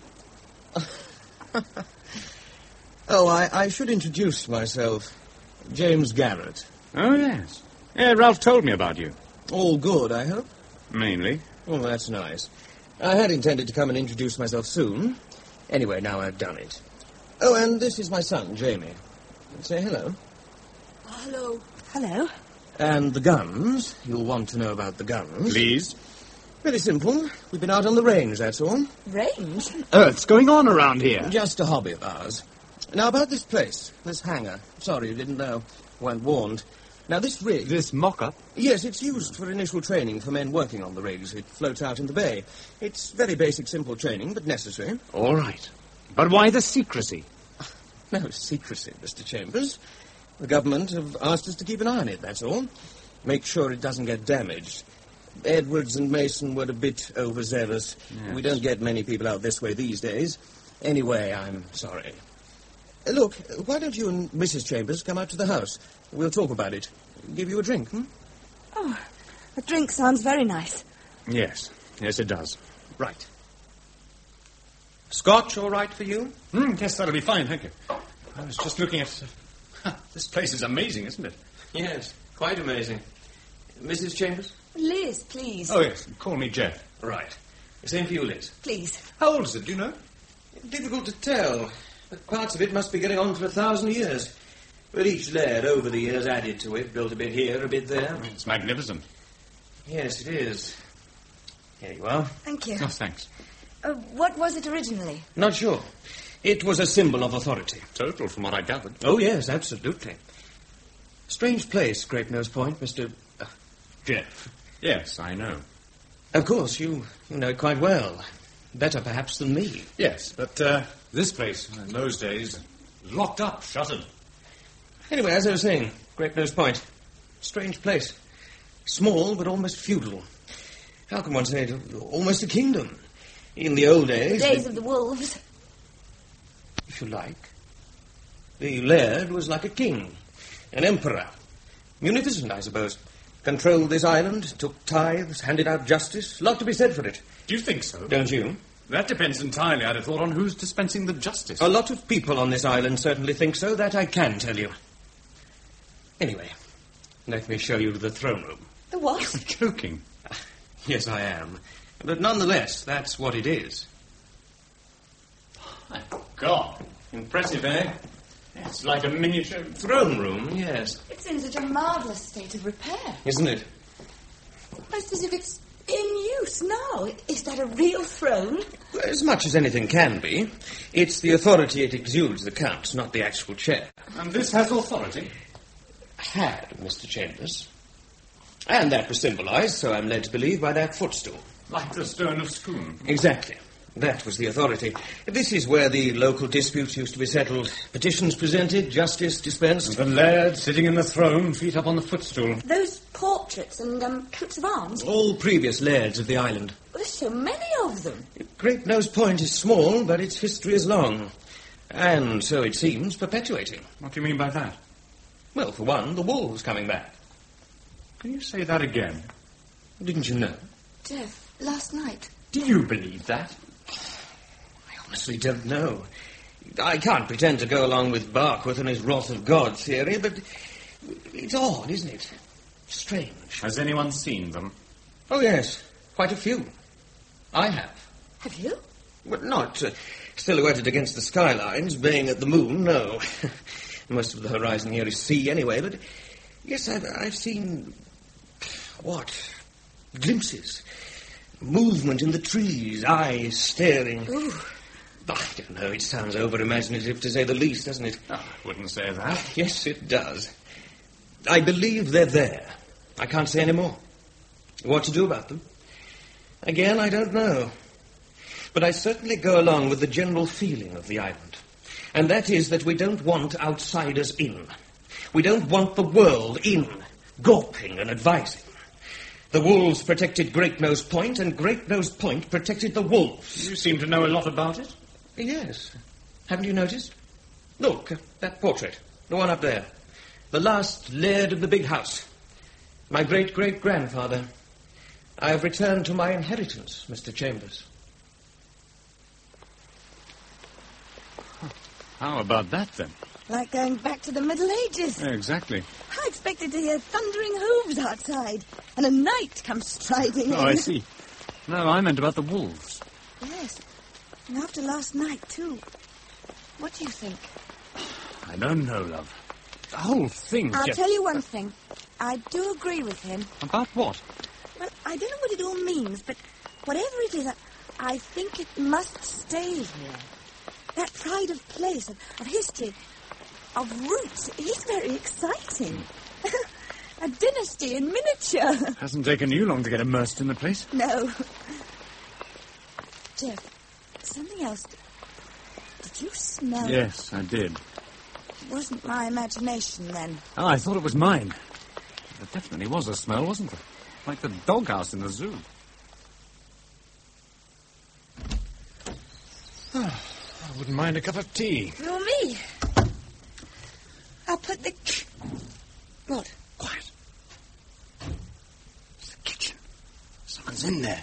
oh, I, I should introduce myself. James Garrett. Oh, yes. Yeah, Ralph told me about you. All good, I hope? Mainly. Oh, that's nice. I had intended to come and introduce myself soon. Anyway, now I've done it. Oh, and this is my son, Jamie. Say hello. Hello. Hello. And the guns. You'll want to know about the guns. Please. Very simple. We've been out on the range, that's all. Range? Earth's going on around here. Just a hobby of ours. Now, about this place, this hangar. Sorry you didn't know. Weren't warned. Now, this rig... This mock-up? Yes, it's used for initial training for men working on the rigs. It floats out in the bay. It's very basic, simple training, but necessary. All right. But why the secrecy? No secrecy, Mister Chambers. The government have asked us to keep an eye on it, that's all. Make sure it doesn't get damaged. Edwards and Mason were a bit overzealous. Yes. We don't get many people out this way these days. Anyway, I'm sorry. Uh, look, why don't you and Missus Chambers come out to the house? We'll talk about it. Give you a drink, hmm? Oh, a drink sounds very nice. Yes. Yes, it does. Right. Scotch all right for you? Mm, yes, that'll be fine, thank you. I was just looking at... Uh, this place is amazing, isn't it? Yes, quite amazing. Missus Chambers? Liz, please. Oh, yes. Call me Jeff. Right. Same for you, Liz. Please. How old is it, do you know? Difficult to tell, but parts of it must be getting on for a thousand years. But each laird over the years added to it, built a bit here, a bit there. It's magnificent. Yes, it is. Here you are. Thank you. Oh, thanks. Uh, what was it originally? Not sure. It was a symbol of authority. Total, from what I gathered. Oh, yes, absolutely. Strange place, Great Nose Point, Mister Uh, Jeff. Yes, I know. Of course, you, you know it quite well. Better, perhaps, than me. Yes, but uh, this place, in those days, locked up, shuttered. Anyway, as I was saying, Great Nose Point. Strange place. Small, but almost feudal. How can one say it? Almost a kingdom. In the old days... The days of the wolves. If you like. The laird was like a king. An emperor. Munificent, I suppose. Controlled this island, took tithes, handed out justice. Lot to be said for it. Do you think so? Don't you? That depends entirely, I'd have thought, on who's dispensing the justice. A lot of people on this island certainly think so, that I can tell you. Anyway, let me show you the throne room. The what? You're joking. Yes, I am. But nonetheless, that's what it is. My God. Impressive, eh? It's like a miniature throne room, yes. It's in such a marvellous state of repair. Isn't it? Almost as if it's in use now. Is that a real throne? Well, as much as anything can be. It's the authority it exudes that counts, not the actual chair. And this has authority? Had, Mister Chambers. And that was symbolised, so I'm led to believe, by that footstool. Like the stone of Scone. Exactly. That was the authority. This is where the local disputes used to be settled. Petitions presented, justice dispensed. And the laird sitting in the throne, feet up on the footstool. Those portraits and um, coats of arms? All previous lairds of the island. There's so many of them. Great Nose Point is small, but its history is long. And, so it seems, perpetuating. What do you mean by that? Well, for one, the wolves coming back. Can you say that again? Didn't you know? Jeff, last night. Do you believe that? I honestly don't know. I can't pretend to go along with Barkworth and his wrath of God theory, but it's odd, isn't it? Strange. Has anyone seen them? Oh, yes. Quite a few. I have. Have you? But not uh, silhouetted against the skylines, baying at the moon, no. Most of the horizon here is sea anyway, but yes, I've, I've seen... what? Glimpses. Movement in the trees, eyes staring. Ooh. I don't know, it sounds over-imaginative to say the least, doesn't it? Oh, I wouldn't say that. Yes, it does. I believe they're there. I can't say any more. What to do about them? Again, I don't know. But I certainly go along with the general feeling of the island. And that is that we don't want outsiders in. We don't want the world in, gawping and advising. The wolves protected Great Nose Point, and Great Nose Point protected the wolves. You seem to know a lot about it. Yes. Haven't you noticed? Look, that portrait. The one up there. The last laird of the big house. My great-great-grandfather. I have returned to my inheritance, Mister Chambers. How about that, then? Like going back to the Middle Ages. Yeah, exactly. I expected to hear thundering hooves outside, and a knight come striding in. Oh, I see. No, I meant about the wolves. Yes, and after last night, too. What do you think? I don't know, love. The whole thing I'll just... tell you one thing. I do agree with him. About what? Well, I don't know what it all means, but whatever it is, I, I think it must stay here. That pride of place, of, of history, of roots, is very exciting. A dynasty in miniature. Hasn't taken you long to get immersed in the place. No. Jeff, something else. Did you smell? Yes, I did. It wasn't my imagination, then. Oh, I thought it was mine. There definitely was a smell, wasn't there? Like the doghouse in the zoo. Oh, I wouldn't mind a cup of tea. Nor me. I'll put the... What? Quiet. It's the kitchen. Someone's in there.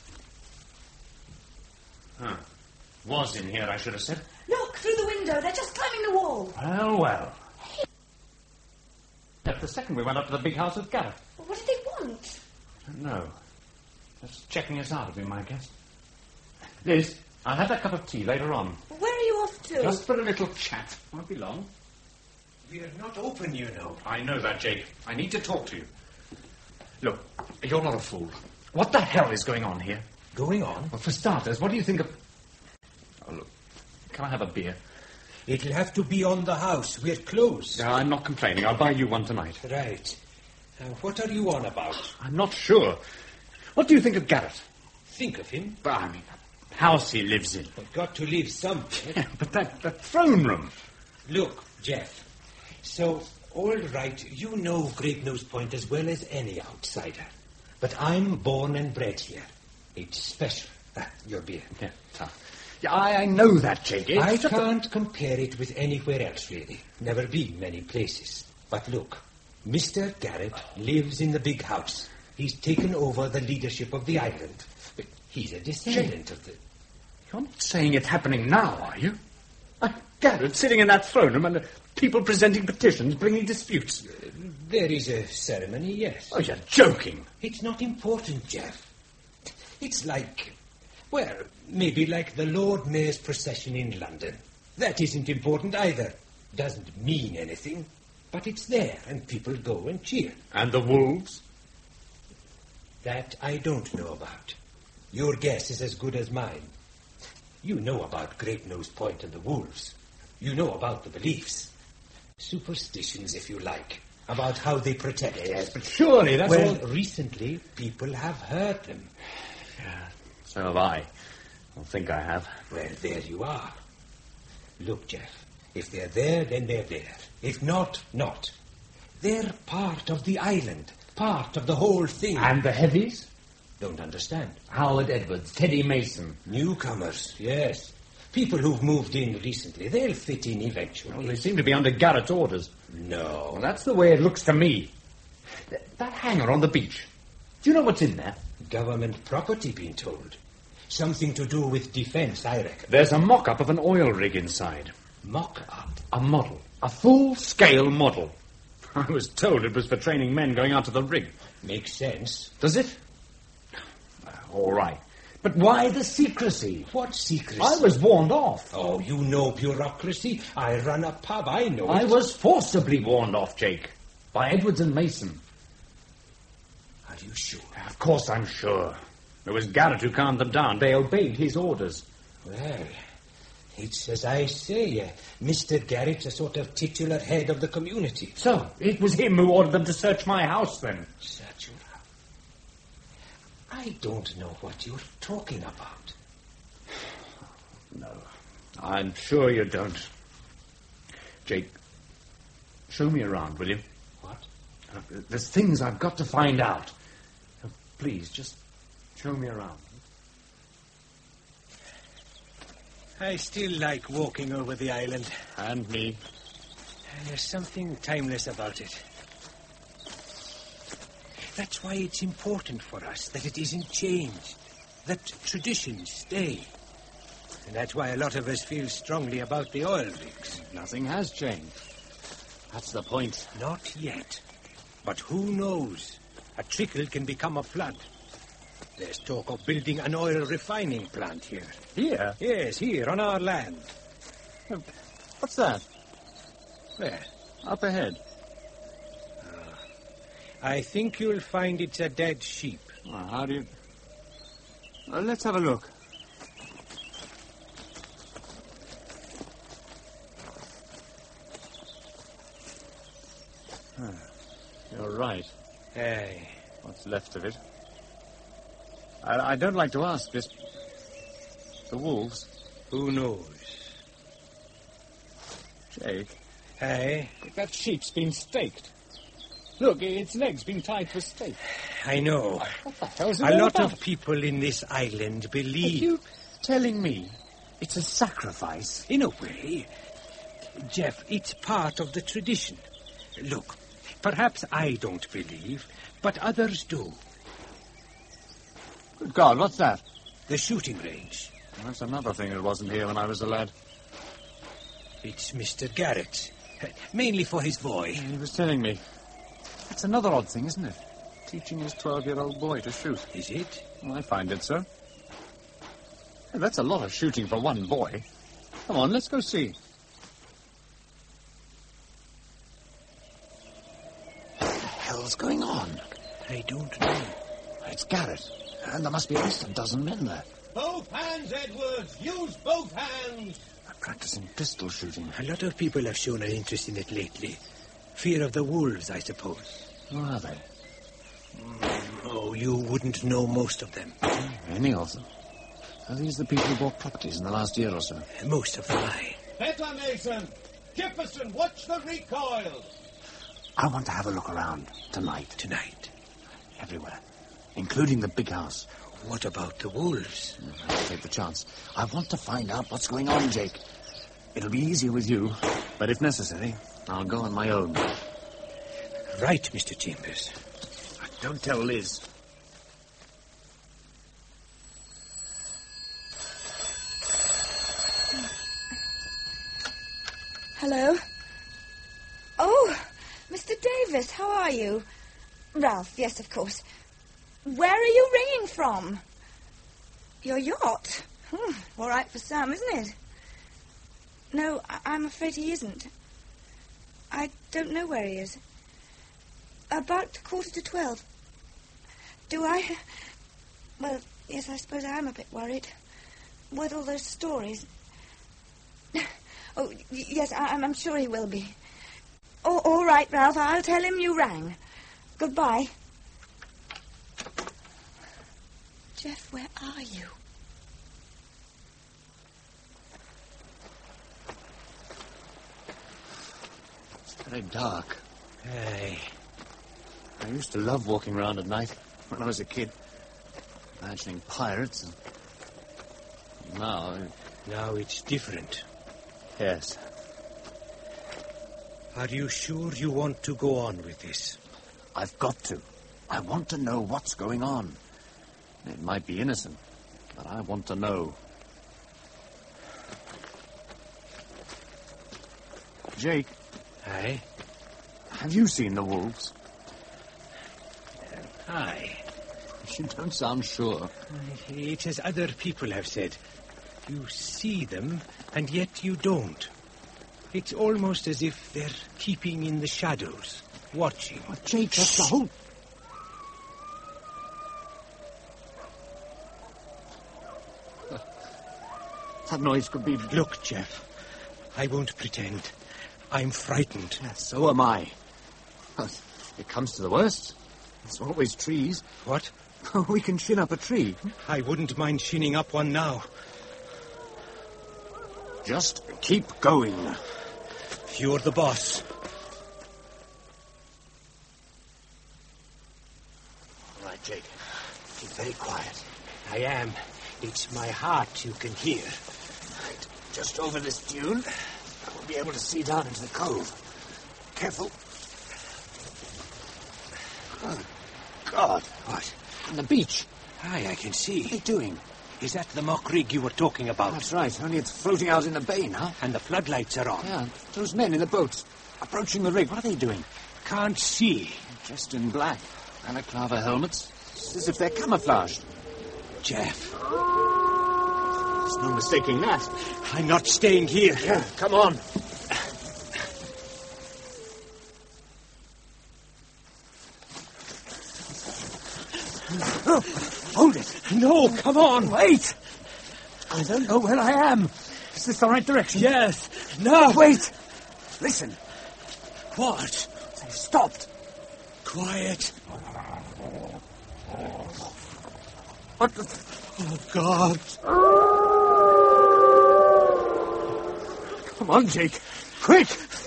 Huh. Was in here, I should have said. Look, through the window. They're just climbing the wall. Well, well. That's the second we went up to the big house with Gareth. What did they want? I don't know. Just checking us out would be my guess. Liz, I'll have that cup of tea later on. Where are you off to? Just for a little chat. Won't be long. We are not open, you know. I know that, Jake. I need to talk to you. Look, you're not a fool. What the hell is going on here? Going on? Well, for starters, what do you think of... Oh, look, can I have a beer? It'll have to be on the house. We're closed. No, I'm not complaining. I'll buy you one tonight. Right. Now, what are you on about? I'm not sure. What do you think of Gareth? Think of him? But, I mean, the house he lives in. We've got to live somewhere. Yeah, but that, that throne room. Look, Jeff. So, all right, you know Great Nose Point as well as any outsider. But I'm born and bred here. It's special. Ah, your beer. Yeah, tough. Yeah, I, I know that, Jake. I can't a... compare it with anywhere else, really. Never been many places. But look, Mister Garrett lives in the big house. He's taken over the leadership of the island. But he's a descendant Jake. of the... You're not saying it's happening now, are you? Uh, Garrett sitting in that throne room and uh, people presenting petitions, bringing disputes. Uh, there is a ceremony, yes. Oh, you're joking. It's not important, Jeff. It's like... Well, maybe like the Lord Mayor's procession in London. That isn't important either. Doesn't mean anything, but it's there, and people go and cheer. And the wolves? That I don't know about. Your guess is as good as mine. You know about Great Nose Point and the wolves. You know about the beliefs. Superstitions, if you like, about how they protect us. Yes, but surely that's well, all... recently, people have heard them. Yeah, so have I. I think I have. Well, there you are. Look, Jeff, if they're there, then they're there. If not, not. They're part of the island, part of the whole thing. And the heavies? Don't understand. Howard Edwards, Teddy Mason. Newcomers, yes. People who've moved in recently. They'll fit in eventually. Well, they seem to be under Garrett's orders. No. Well, that's the way it looks to me. Th- that hangar on the beach. Do you know what's in there? Government property, being told. Something to do with defense, I reckon. There's a mock-up of an oil rig inside. Mock-up? A model. A full-scale model. I was told it was for training men going out to the rig. Makes sense. Does it? All right. But why the secrecy? What secrecy? I was warned off. Oh, you know bureaucracy. I run a pub, I know I it. was forcibly warned off, Jake. By Edwards and Mason. Are you sure? Of course I'm sure. It was Garrett who calmed them down. They obeyed his orders. Well, it's as I say. Uh, Mister Garrett's a sort of titular head of the community. So, it was him who ordered them to search my house, then? Search your house? I don't know what you're talking about. No, I'm sure you don't. Jake, show me around, will you? What? Uh, there's things I've got to find out. Uh, please, just show me around. I still like walking over the island. And me. There's something timeless about it. That's why it's important for us that it isn't changed, that traditions stay. And that's why a lot of us feel strongly about the oil rigs. Nothing has changed. That's the point. Not yet. But who knows? A trickle can become a flood. There's talk of building an oil refining plant here. Here? Yes, here, on our land. What's that? Where? Up ahead. I think you'll find it's a dead sheep. Well, how do you... Well, let's have a look. Huh. You're right. Aye. What's left of it. I, I don't like to ask this... The wolves? Who knows? Jake? Aye? That sheep's been staked. Look, its leg's been tied to a stake. I know. What the hell's it A all lot about? of people in this island believe... Are you telling me it's a sacrifice? In a way. Jeff, it's part of the tradition. Look, perhaps I don't believe, but others do. Good God, what's that? The shooting range. Well, that's another thing that wasn't here when I was a lad. It's Mister Garrett. Mainly for his boy. He was telling me. That's another odd thing, isn't it? Teaching his twelve-year-old boy to shoot. Is it? Well, I find it so. Hey, that's a lot of shooting for one boy. Come on, let's go see. What the hell's going on? I don't know. It's Garrett, and there must be at least a dozen men there. Both hands, Edwards! Use both hands! They're practicing pistol shooting. A lot of people have shown an interest in it lately. Fear of the wolves, I suppose. Who are they? Mm, oh, you wouldn't know most of them. Any of them? Are these the people who bought properties in the last year or so? Most of them, aye. Better, Mason! Jefferson, watch the recoil! I want to have a look around tonight. Tonight? Everywhere, including the big house. What about the wolves? I'll take the chance. I want to find out what's going on, Jake. It'll be easier with you, but if necessary, I'll go on my own. Right, Mister Chambers. Don't tell Liz. Hello? Oh, Mister Davis, how are you? Ralph, yes, of course. Where are you ringing from? Your yacht? Hmm, all right for some, isn't it? No, I- I'm afraid he isn't. I don't know where he is. About quarter to twelve. Do I? Well, yes, I suppose I am a bit worried. With all those stories. Oh, y- yes, I- I'm sure he will be. Oh, all right, Ralph, I'll tell him you rang. Goodbye. Jeff, where are you? It's very dark. Aye. I used to love walking around at night when I was a kid, imagining pirates. And now, Now it's different. yes, Are you sure you want to go on with this? I've got to. I want to know what's going on. It might be innocent, but I want to know. Jake. Aye? Have you seen the wolves? Aye. You don't sound sure. It's as other people have said. You see them, and yet you don't. It's almost as if they're keeping in the shadows, watching. Oh, Jake, that's the whole... That noise could be... Look, Jeff, I won't pretend. I'm frightened. Yeah, so am I. Well, it comes to the worst. There's always trees. What? We can shin up a tree. I wouldn't mind shinning up one now. Just keep going. You're the boss. All right, Jake. Keep very quiet. I am. It's my heart you can hear. Right. Just over this dune, I will be able to see down into the cove. Careful. Oh, God. What? On the beach. Aye, I can see. What are they doing? Is that the mock rig you were talking about? That's right, only it's floating out in the bay now. And the floodlights are on. Yeah, those men in the boats, approaching the rig, what are they doing? Can't see. Dressed in black. Balaclava helmets. It's as if they're camouflaged. Jeff. There's no mistaking that. I'm not staying here. Yeah, come on. Oh, hold it. No, come on. Wait. I don't know where I am. Is this the right direction? Yes. No. Wait. Listen. What? They stopped. Quiet. What the... Oh, God. Come on, Jake. Quick.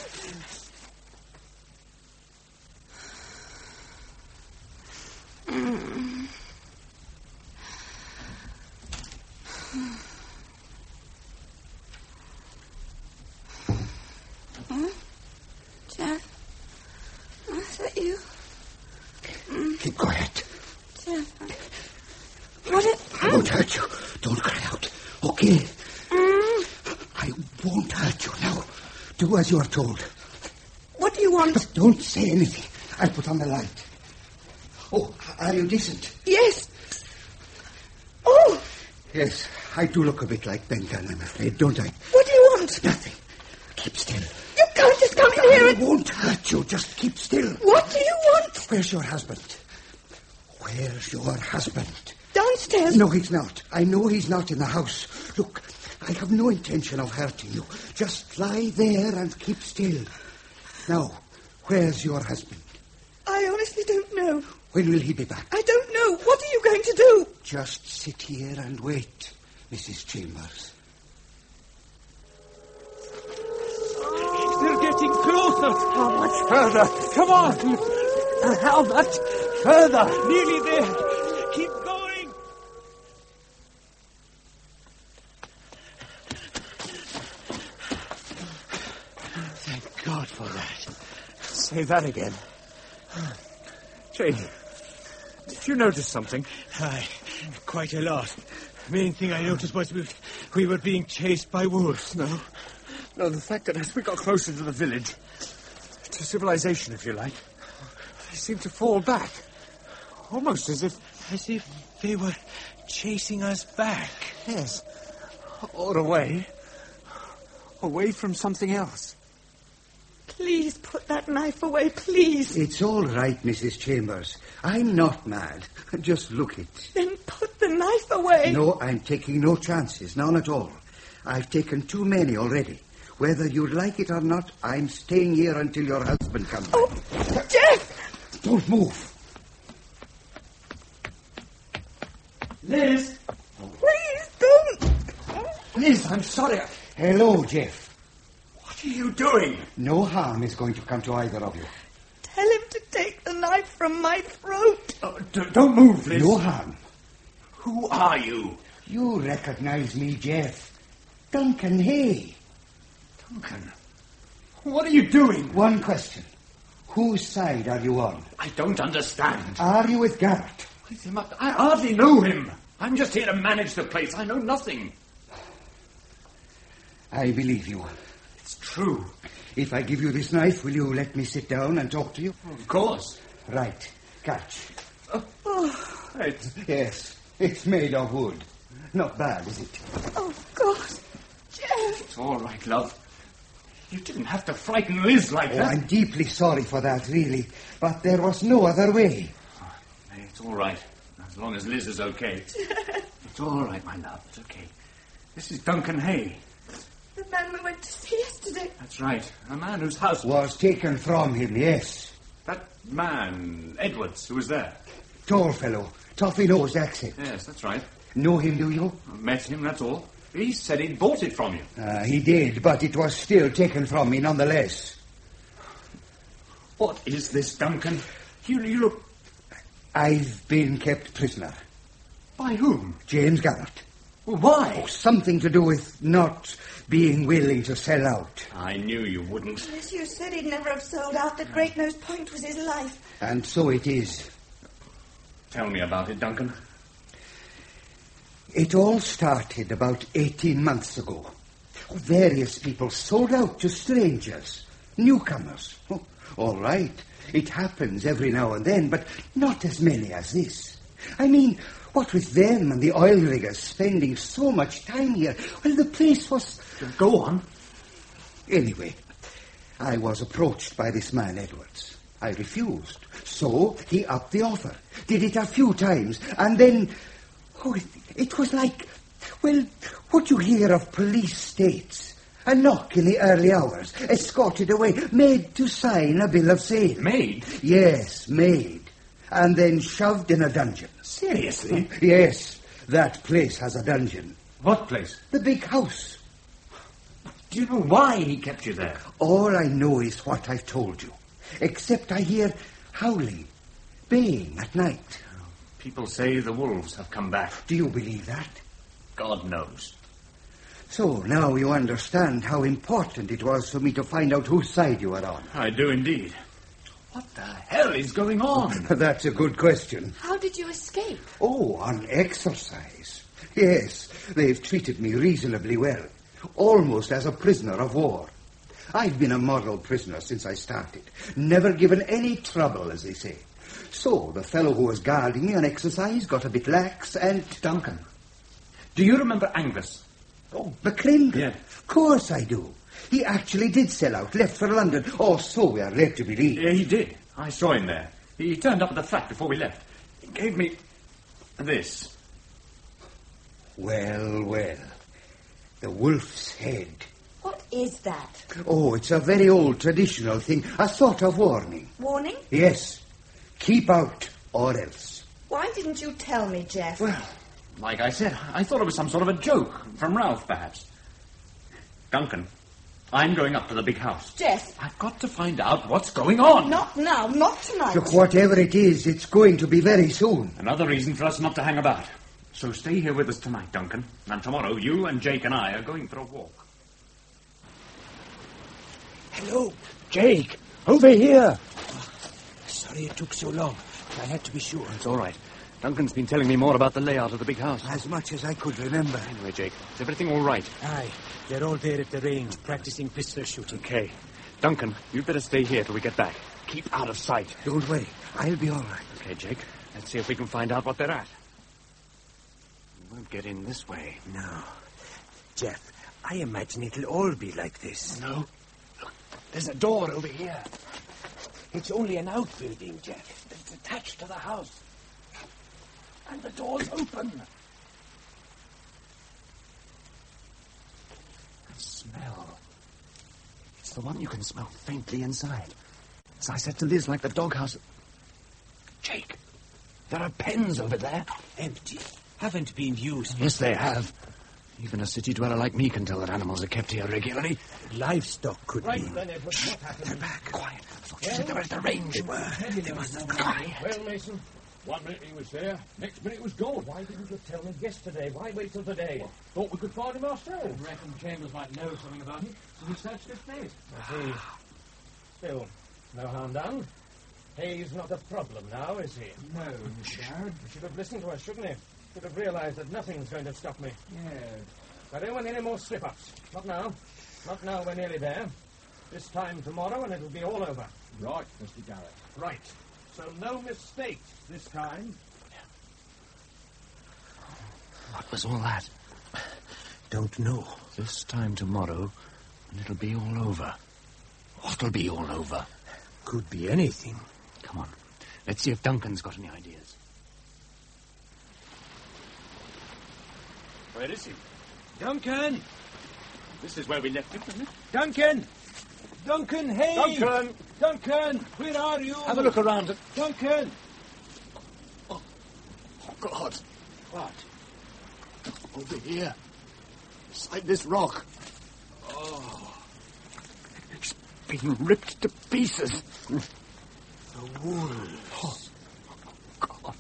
Huh? Jeff? Oh, is that you? Mm. Keep quiet. Jeff. What it... I won't hurt you. Don't cry out. Okay? Mm. I won't hurt you now. Do as you are told. What do you want? Don't say anything. I'll put on the light. Oh, are you decent? Yes. Oh! Yes, I do look a bit like Ben Gunn, I'm afraid, don't I? What do you want? Nothing. Keep still. You can't just come in here I and... won't hurt you. Just keep still. What do you want? Where's your husband? Where's your husband? Downstairs. No, he's not. I know he's not in the house. Look, I have no intention of hurting you. Just lie there and keep still. Now, where's your husband? I honestly don't know. When will he be back? I don't know. What are you going to do? Just sit here and wait, Missus Chambers. They're getting closer. How much further? Come on. Uh, how much further? Nearly there. Keep going. Thank God for that. Say that again. Jake, did you notice something? Aye, quite a lot. Main thing I noticed was we, we were being chased by wolves. No. No, the fact that as we got closer to the village, to civilization, if you like, they seemed to fall back. Almost as if... As if they were chasing us back. Yes. Or away. Away from something else. Please put that knife away, please. It's all right, Missus Chambers. I'm not mad. Just look it. Then put the knife away. No, I'm taking no chances, none at all. I've taken too many already. Whether you like it or not, I'm staying here until your husband comes back. Oh, Jeff! Don't move. Liz! Please don't. Liz, I'm sorry. Hello, Jeff. What are you doing? No harm is going to come to either of you. Tell him to take the knife from my throat. Oh, d- don't move, Liz. No harm. Who are you? You recognize me, Jeff. Duncan Hay. Duncan? What are you doing? One question. Whose side are you on? I don't understand. Are you with Garrett? I hardly know him. I'm just here to manage the place. I know nothing. I believe you. It's true. If I give you this knife, will you let me sit down and talk to you? Of course. Right. Catch. Oh, it's, yes, it's made of wood. Not bad, is it? Oh, God. Jeff. It's all right, love. You didn't have to frighten Liz like oh, that. I'm deeply sorry for that, really. But there was no other way. Oh, it's all right. As long as Liz is okay. It's all right, my love. It's okay. This is Duncan Hay. The man we went to see yesterday. That's right. A man whose house was taken from him, yes. That man, Edwards, who was there. Tall fellow. Toffee-nosed accent. Yes, that's right. Know him, do you? I met him, that's all. He said he'd bought it from you. Uh, he did, but it was still taken from me nonetheless. What is this, Duncan? You, you look... I've been kept prisoner. By whom? James Garrett. Well, why? Oh, something to do with not being willing to sell out. I knew you wouldn't. Yes, you said he'd never have sold out, that Great Nose Point was his life. And so it is. Tell me about it, Duncan. It all started about eighteen months ago. Various people sold out to strangers, newcomers. Oh, all right, it happens every now and then, but not as many as this. I mean, what with them and the oil riggers spending so much time here, well, the place was... Go on. Anyway, I was approached by this man, Edwards. I refused. So he upped the offer. Did it a few times, and then... Oh, it, it was like... Well, what you hear of police states. A knock in the early hours, escorted away, made to sign a bill of sale. Made? Yes, made. And then shoved in a dungeon. Seriously? Yes, that place has a dungeon. What place? The big house. Do you know why he kept you there? All I know is what I've told you. Except I hear howling, baying at night. People say the wolves have come back. Do you believe that? God knows. So now you understand how important it was for me to find out whose side you were on. I do indeed. What the hell is going on? That's a good question. How did you escape? Oh, on exercise. Yes, they've treated me reasonably well. Almost as a prisoner of war. I've been a model prisoner since I started. Never given any trouble, as they say. So the fellow who was guarding me on exercise got a bit lax and... Duncan, do you remember Angus? Oh, McClendon? Yeah. Of course I do. He actually did sell out, left for London. Or so we are led to believe. Yeah, he did. I saw him there. He turned up at the flat before we left. He gave me this. Well, well. The wolf's head. What is that? Oh, it's a very old traditional thing. A sort of warning. Warning? Yes. Keep out, or else. Why didn't you tell me, Jeff? Well, like I said, I thought it was some sort of a joke. From Ralph, perhaps. Duncan, I'm going up to the big house. Jeff. I've got to find out what's going on. Not now, not tonight. Look, whatever it is, it's going to be very soon. Another reason for us not to hang about. So stay here with us tonight, Duncan. And tomorrow, you and Jake and I are going for a walk. Hello, Jake. Over here. Oh, sorry it took so long. I had to be sure. It's all right. Duncan's been telling me more about the layout of the big house. As much as I could remember. Anyway, Jake, is everything all right? Aye. They're all there at the range, practicing pistol shooting. Okay. Duncan, you'd better stay here till we get back. Keep out of sight. Don't worry. I'll be all right. Okay, Jake. Let's see if we can find out what they're at. We won't get in this way. No. Jeff, I imagine it'll all be like this. No. Look, There's a door over here. It's only an outbuilding, Jeff. It's attached to the house. And the door's open. That smell. It's the one you can smell faintly inside. As I said to Liz, like the doghouse. Jake, there are pens over there. Empty. Haven't been used. Yes, they have. Even a city dweller like me can tell that animals are kept here regularly. Livestock could right, be. Then, Edward, Shh, what happened? they're back. Quiet. I thought you said they were at the range. They were. They must have gone. Well, Mason, one minute he was there, next minute he was gone. Why didn't you tell me yesterday? Why wait till today? Thought we could find him ourselves. Reckon Chambers might know something about him, so we searched his place. I see. Still, no harm done. Hayes not a problem now, is he? No, Mister Garrett. He should have listened to us, shouldn't he? Should have realized that nothing's going to stop me. Yes. I don't want any more slip-ups. Not now. Not now, we're nearly there. This time tomorrow and it'll be all over. Right, Mister Garrett. Right. So no mistakes this time. What was all that? Don't know. This time tomorrow, and it'll be all over. What'll be all over? Could be anything. Come on. Let's see if Duncan's got any ideas. Where is he? Duncan! This is where we left him, isn't it? Duncan! Duncan, hey! Duncan! Duncan, where are you? Have a look around. At... Duncan! Oh, oh, God. What? Over here. Beside this rock. Oh. It's been ripped to pieces. The wolves. Oh, God.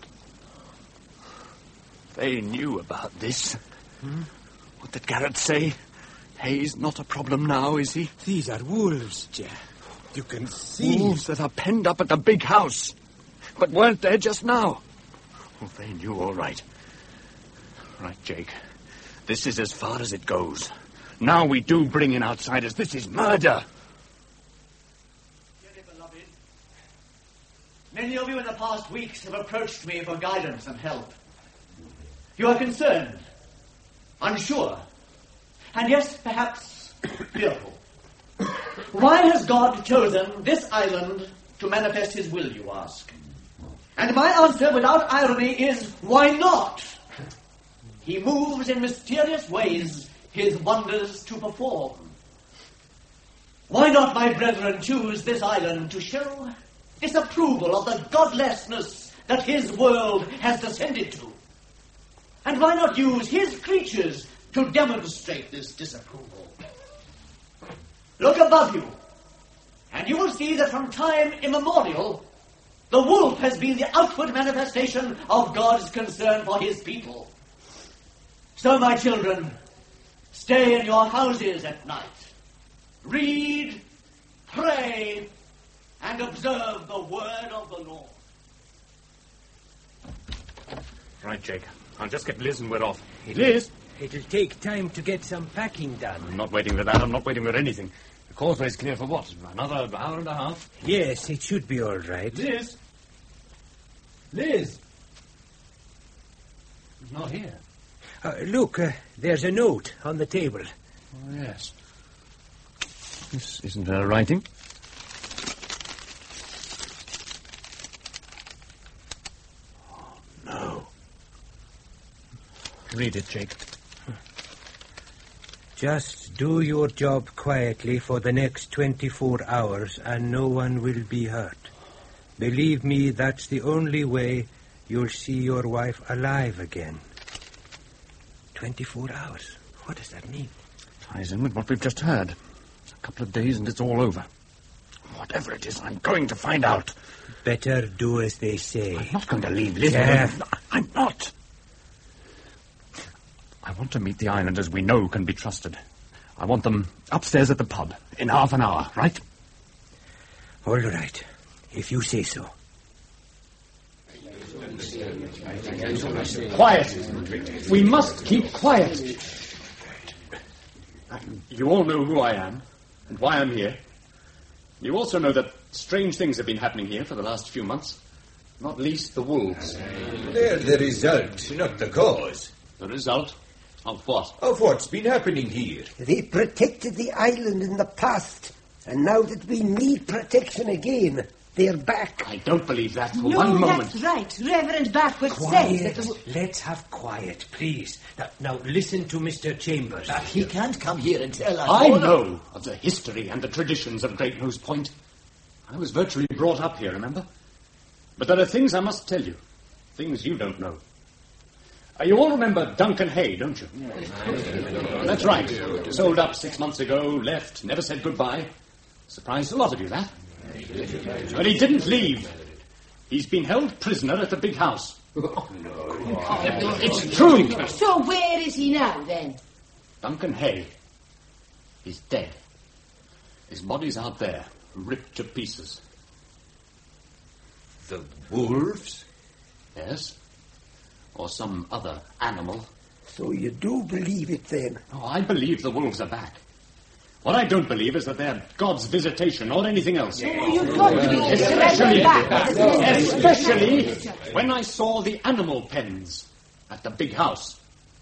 They knew about this. Hmm? What did Garrett say? Hayes not a problem now, is he? These are wolves, Jack. You can see. Wolves that are penned up at the big house, but weren't there just now. Oh, they knew all right. Right, Jake. This is as far as it goes. Now we do bring in outsiders. This is murder. Dearly beloved, many of you in the past weeks have approached me for guidance and help. You are concerned, unsure, and yes, perhaps fearful. Why has God chosen this island to manifest his will, you ask? And my answer, without irony, is why not? He moves in mysterious ways his wonders to perform. Why not, my brethren, choose this island to show disapproval of the godlessness that his world has descended to? And why not use his creatures to demonstrate this disapproval? Look above you, and you will see that from time immemorial, the wolf has been the outward manifestation of God's concern for his people. So, my children, stay in your houses at night. Read, pray, and observe the word of the Lord. Right, Jake. I'll just get Liz and we're off. Liz? It'll take time to get some packing done. I'm not waiting for that. I'm not waiting for anything. The causeway's clear for what? Another hour and a half? Yes, it should be all right. Liz? Liz? She's not here. Uh, look, uh, there's a note on the table. Oh, yes. This isn't her writing. Oh, no. Read it, Jake. Just do your job quietly for the next twenty-four hours and no one will be hurt. Believe me, that's the only way you'll see your wife alive again. twenty-four hours. What does that mean? Ties in with what we've just heard. A couple of days and it's all over. Whatever it is, I'm going to find out. Better do as they say. I'm not going to leave Liz. Yeah. I'm not. I want to meet the islanders we know can be trusted. I want them upstairs at the pub in half an hour, right? All right, if you say so. Quiet. We must keep quiet. You all know who I am and why I'm here. You also know that strange things have been happening here for the last few months. Not least the wolves. They're the result, not the cause. The result? Of what? Of what's been happening here. They protected the island in the past. And now that we need protection again, they're back. I don't believe that for no, one moment. that's right. Reverend Backward Quiet. says that the... Let's have quiet, please. Now, now listen to Mister Chambers. Uh, he can't come here and tell us. I all know of the history and the traditions of Great Nose Point. I was virtually brought up here, remember? But there are things I must tell you. Things you don't know. Uh, you all remember Duncan Hay, don't you? That's right. Sold up six months ago, left, never said goodbye. Surprised a lot of you, that. But he didn't leave. He's been held prisoner at the big house. It's true. So where is he now, then? Duncan Hay. He's dead. His body's out there, ripped to pieces. The wolves? Yes. Or some other animal. So you do believe it, then? Oh, I believe the wolves are back. What I don't believe is that they're God's visitation or anything else. Oh, you've got to be Especially, back. especially when I saw the animal pens at the big house.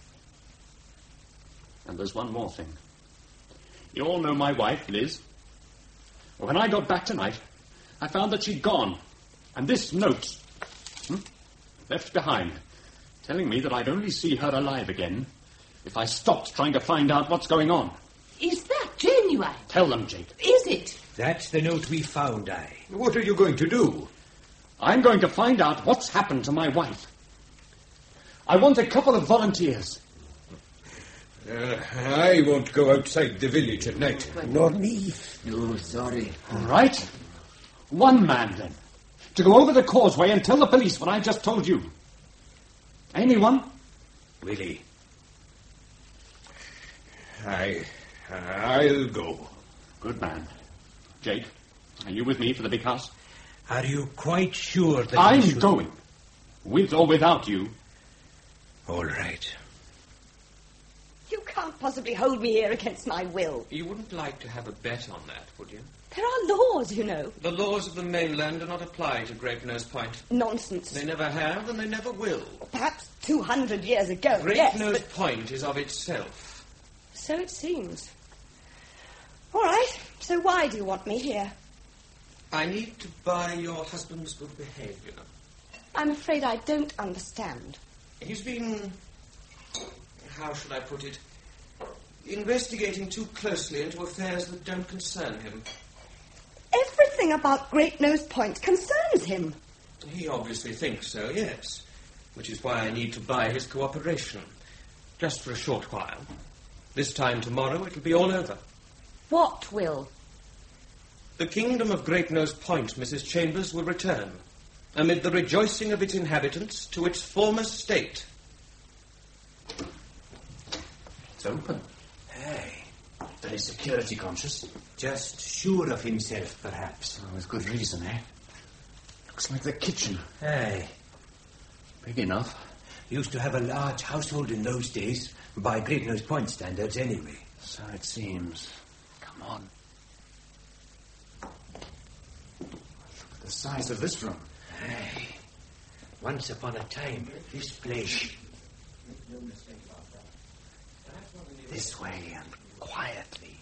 And there's one more thing. You all know my wife, Liz. When I got back tonight, I found that she'd gone. And this note, hmm, left behind, telling me that I'd only see her alive again if I stopped trying to find out what's going on. Is that genuine? Tell them, Jake. Is it? That's the note we found, I. What are you going to do? I'm going to find out what's happened to my wife. I want a couple of volunteers. Uh, I won't go outside the village at night. Nor me. No, sorry. All right. One man, then. To go over the causeway and tell the police what I just told you. Anyone? Willie. I... I'll go. Good man. Jake, are you with me for the big house? Are you quite sure that... I'm should... going. With or without you. All right. You can't possibly hold me here against my will. You wouldn't like to have a bet on that, would you? There are laws, you know. The laws of the mainland do not apply to Great Nose Point. Nonsense. They never have, and they never will. Perhaps two hundred years ago, Great yes, Nose but... Point is of itself. So it seems. All right, so why do you want me here? I need to buy your husband's good behavior. I'm afraid I don't understand. He's been... how should I put it? Investigating too closely into affairs that don't concern him. Everything about Great Nose Point concerns him. He obviously thinks so, yes. Which is why I need to buy his cooperation. Just for a short while. This time tomorrow it'll be all over. What will? The kingdom of Great Nose Point, Missus Chambers, will return, amid the rejoicing of its inhabitants, to its former state. It's open. Hey. Very security conscious. Just sure of himself, perhaps. Oh, with good reason, eh? Looks like the kitchen. Hey. Big enough. Used to have a large household in those days, by Great Nose Point standards anyway. So it seems. Come on. Look at the size of this room. Hey. Once upon a time, this place... This way and quietly.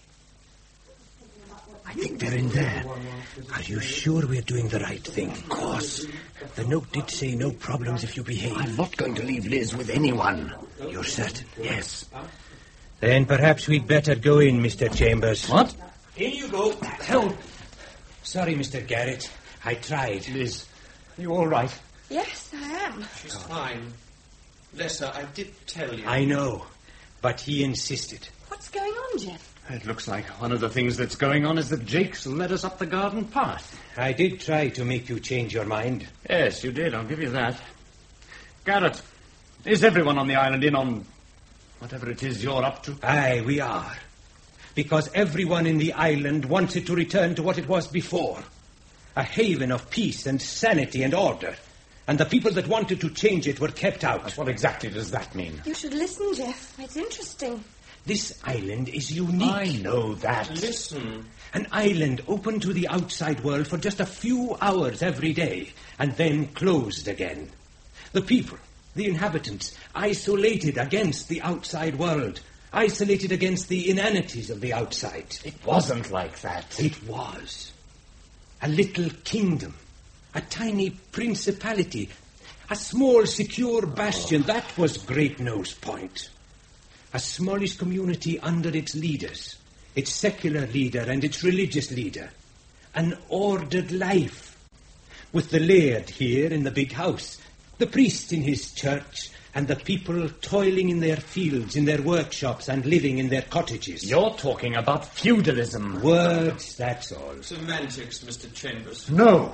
I think they're in there. Are you sure we're doing the right thing? Of course. The note did say no problems if you behave. I'm not going to leave Liz with anyone. You're certain? Yes. Then perhaps we'd better go in, Mister Chambers. What? In you go. Help. Sorry, Mister Garrett. I tried. Liz, are you all right? Yes, I am. She's fine. Bless her, I did tell you. I know, but he insisted. What's going on, Jeff? It looks like one of the things that's going on is that Jake's led us up the garden path. I did try to make you change your mind. Yes, you did. I'll give you that. Garrett, is everyone on the island in on whatever it is you're up to? Aye, we are. Because everyone in the island wants it to return to what it was before. A haven of peace and sanity and order. And the people that wanted to change it were kept out. What exactly does that mean? You should listen, Jeff. It's interesting. This island is unique. I know that. Listen. An island open to the outside world for just a few hours every day, and then closed again. The people, the inhabitants, isolated against the outside world, isolated against the inanities of the outside. It wasn't like that. It was. A little kingdom, a tiny principality, a small secure bastion. That was Great Nose Point. A smallish community under its leaders, its secular leader and its religious leader. An ordered life, with the laird here in the big house, the priest in his church, and the people toiling in their fields, in their workshops, and living in their cottages. You're talking about feudalism. Words, that's all. Semantics, Mister Chambers. No.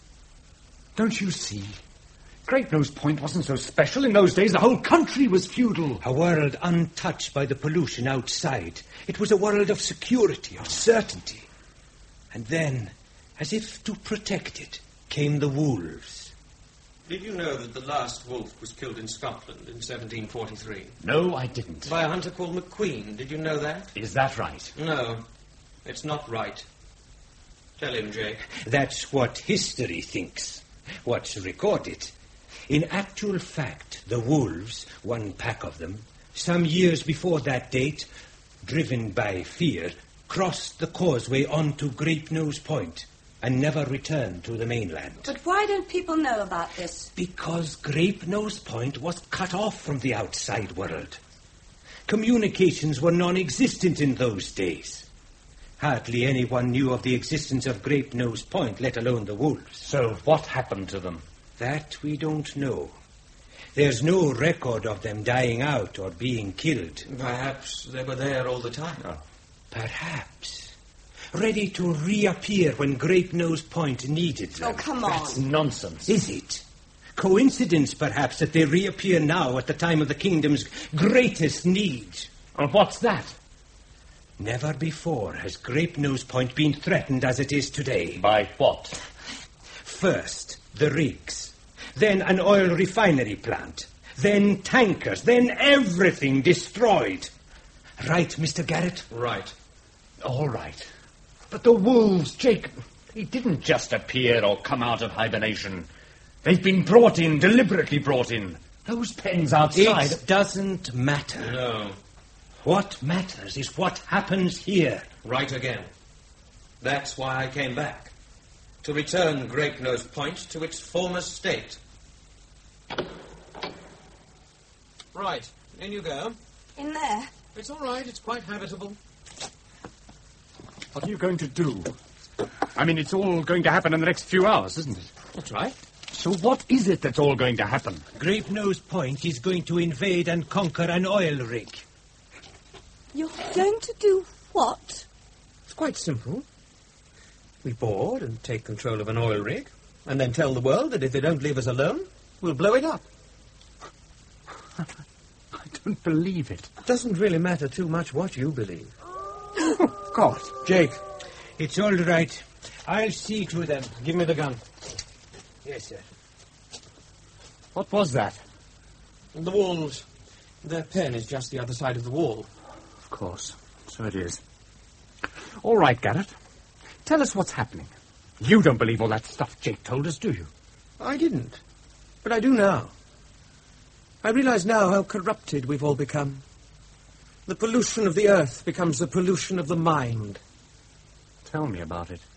Don't you see? Great Nose Point wasn't so special. In those days, the whole country was feudal. A world untouched by the pollution outside. It was a world of security, of certainty. And then, as if to protect it, came the wolves. Did you know that the last wolf was killed in Scotland in seventeen forty-three? No, I didn't. By a hunter called McQueen. Did you know that? Is that right? No, it's not right. Tell him, Jake. That's what history thinks. What's recorded. In actual fact, the wolves, one pack of them, some years before that date, driven by fear, crossed the causeway onto Great Nose Point and never returned to the mainland. But why don't people know about this? Because Great Nose Point was cut off from the outside world. Communications were non-existent in those days. Hardly anyone knew of the existence of Great Nose Point, let alone the wolves. So what happened to them? That we don't know. There's no record of them dying out or being killed. Perhaps they were there all the time. Oh. Perhaps. Ready to reappear when Great Nose Point needed them. Oh, come on. That's nonsense. Is it? Coincidence, perhaps, that they reappear now at the time of the kingdom's greatest need. And what's that? Never before has Great Nose Point been threatened as it is today. By what? First, the rigs. Then an oil refinery plant. Then tankers. Then everything destroyed. Right, Mister Garrett? Right. All right. But the wolves, Jake, they didn't just appear or come out of hibernation. They've been brought in, deliberately brought in. Those pens outside... It doesn't matter. No. What matters is what happens here. Right again. That's why I came back. To return Great Nose Point to its former state. Right. In you go. In there. It's all right. It's quite habitable. What are you going to do? I mean, it's all going to happen in the next few hours, isn't it? That's right. So what is it that's all going to happen? Great Nose Point is going to invade and conquer an oil rig. You're going to do what? It's quite simple. We board and take control of an oil rig, and then tell the world that if they don't leave us alone, we'll blow it up. I don't believe it. Doesn't really matter too much what you believe. Oh, God. Jake. It's all right. I'll see to them. Give me the gun. Yes, sir. What was that? The wolves. Their pen is just the other side of the wall. Of course. So it is. All right, Garrett. Tell us what's happening. You don't believe all that stuff Jake told us, do you? I didn't. But I do now. I realize now how corrupted we've all become. The pollution of the earth becomes the pollution of the mind. Tell me about it.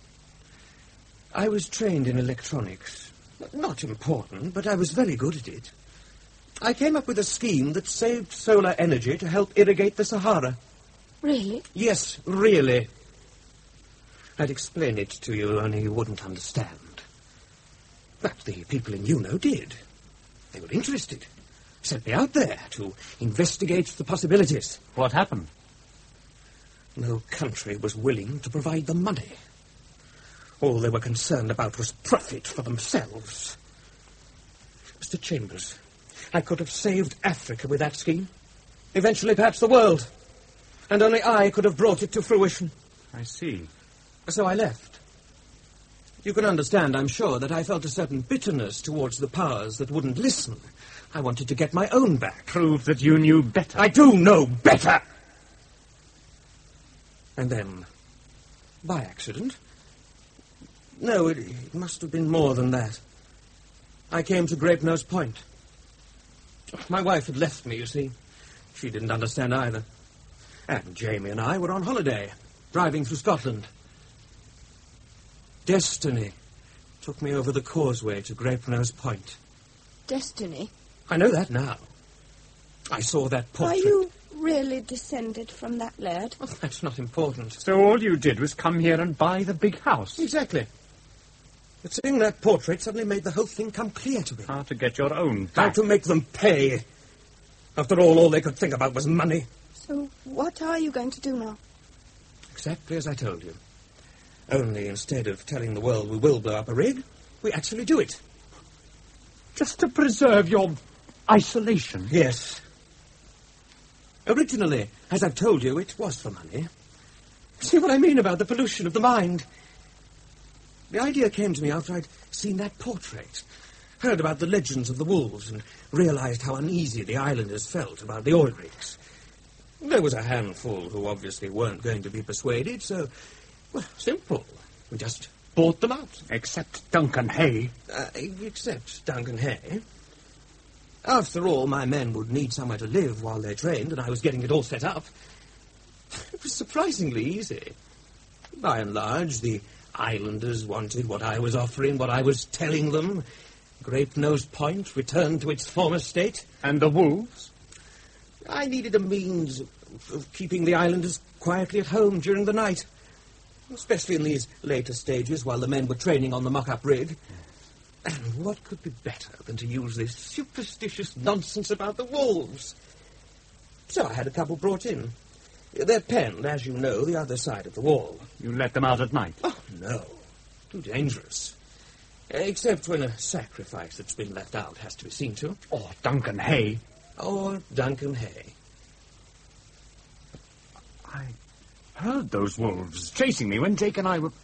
I was trained in electronics. Not important, but I was very good at it. I came up with a scheme that saved solar energy to help irrigate the Sahara. Really? Yes, really. I'd explain it to you, only you wouldn't understand. But the people in UNO did. They were interested. Sent me out there to investigate the possibilities. What happened? No country was willing to provide the money. All they were concerned about was profit for themselves. Mister Chambers, I could have saved Africa with that scheme. Eventually, perhaps the world. And only I could have brought it to fruition. I see. So I left. You can understand, I'm sure, that I felt a certain bitterness towards the powers that wouldn't listen. I wanted to get my own back. Prove that you knew better. I do know better! And then, by accident... No, it, it must have been more than that. I came to Great Nose Point. My wife had left me, you see. She didn't understand either. And Jamie and I were on holiday, driving through Scotland. Destiny took me over the causeway to Grapenose Point. Destiny? I know that now. I saw that portrait. Are you really descended from that laird? Oh, that's not important. So all you did was come here and buy the big house? Exactly. But seeing that portrait suddenly made the whole thing come clear to me. How to get your own How back. to make them pay. After all, all they could think about was money. So what are you going to do now? Exactly as I told you. Only instead of telling the world we will blow up a rig, we actually do it. Just to preserve your isolation? Yes. Originally, as I've told you, it was for money. See what I mean about the pollution of the mind? The idea came to me after I'd seen that portrait, heard about the legends of the wolves, and realized how uneasy the islanders felt about the oil rigs. There was a handful who obviously weren't going to be persuaded, so, well, simple. We just bought them out. Except Duncan Hay. Uh, except Duncan Hay. After all, my men would need somewhere to live while they trained, and I was getting it all set up. It was surprisingly easy. By and large, the islanders wanted what I was offering, what I was telling them. Grapenose Point returned to its former state. And the wolves? I needed a means of keeping the islanders quietly at home during the night, especially in these later stages while the men were training on the mock-up rig. And what could be better than to use this superstitious nonsense about the wolves? So I had a couple brought in. They're penned, as you know, the other side of the wall. You let them out at night? Oh, no. Too dangerous. Except when a sacrifice that's been left out has to be seen to. Or Duncan Hay. Or Duncan Hay. I heard those wolves chasing me when Jake and I were...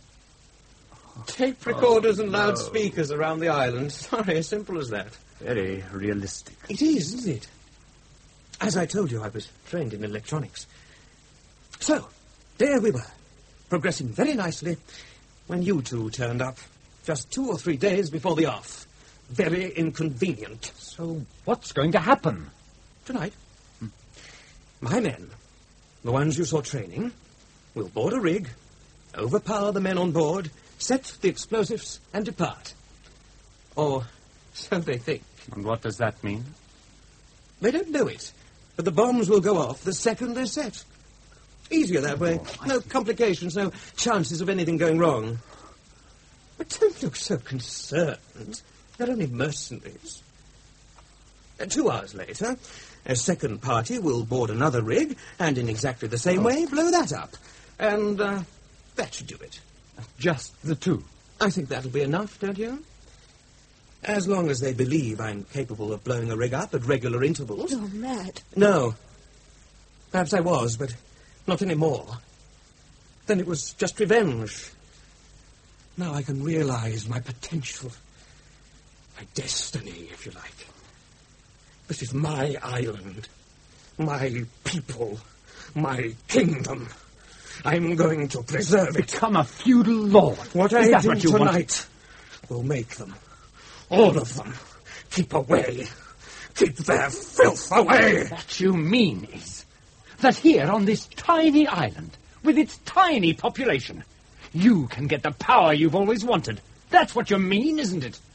Tape recorders oh, and no. loudspeakers around the island. Sorry, as simple as that. Very realistic. It is, isn't it? As I told you, I was trained in electronics. So, there we were, progressing very nicely, when you two turned up, just two or three days before the off. Very inconvenient. So, what's going to happen? Tonight, hmm. my men, the ones you saw training, will board a rig, overpower the men on board, set the explosives, and depart. Or so they think. And what does that mean? They don't know it, but the bombs will go off the second they're set. Easier that way. No complications, no chances of anything going wrong. But don't look so concerned. They're only mercenaries. Uh, two hours later, a second party will board another rig, and in exactly the same way, blow that up. And uh, that should do it. Just the two? I think that'll be enough, don't you? As long as they believe I'm capable of blowing a rig up at regular intervals. You're mad. No. Perhaps I was, but not anymore. Then it was just revenge. Now I can realize my potential, my destiny, if you like. This is my island, my people, my kingdom. I'm going to preserve it. Become a feudal lord. What is I that do what you tonight want? will make them, all of them, keep away. Keep their filth away. What you mean is that here on this tiny island, with its tiny population, you can get the power you've always wanted. That's what you mean, isn't it?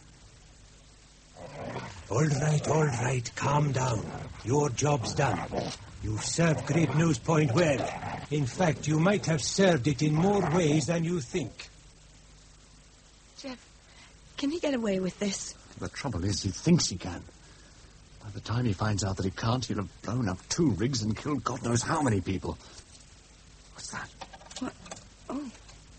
All right, all right, calm down. Your job's done. You've served Grapenose Point well. In fact, you might have served it in more ways than you think. Jeff, can he get away with this? The trouble is, he thinks he can. By the time he finds out that he can't, he'll have blown up two rigs and killed God knows how many people. What's that? What? Oh.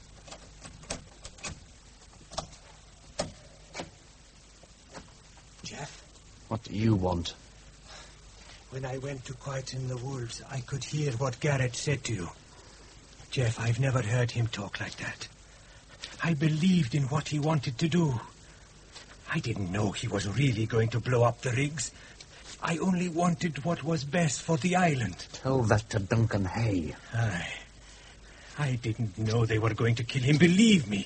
Jeff? What do you want? When I went to quieten the wolves, I could hear what Garrett said to you. Jeff, I've never heard him talk like that. I believed in what he wanted to do. I didn't know he was really going to blow up the rigs. I only wanted what was best for the island. Tell that to Duncan Hay. Aye. I didn't know they were going to kill him, believe me.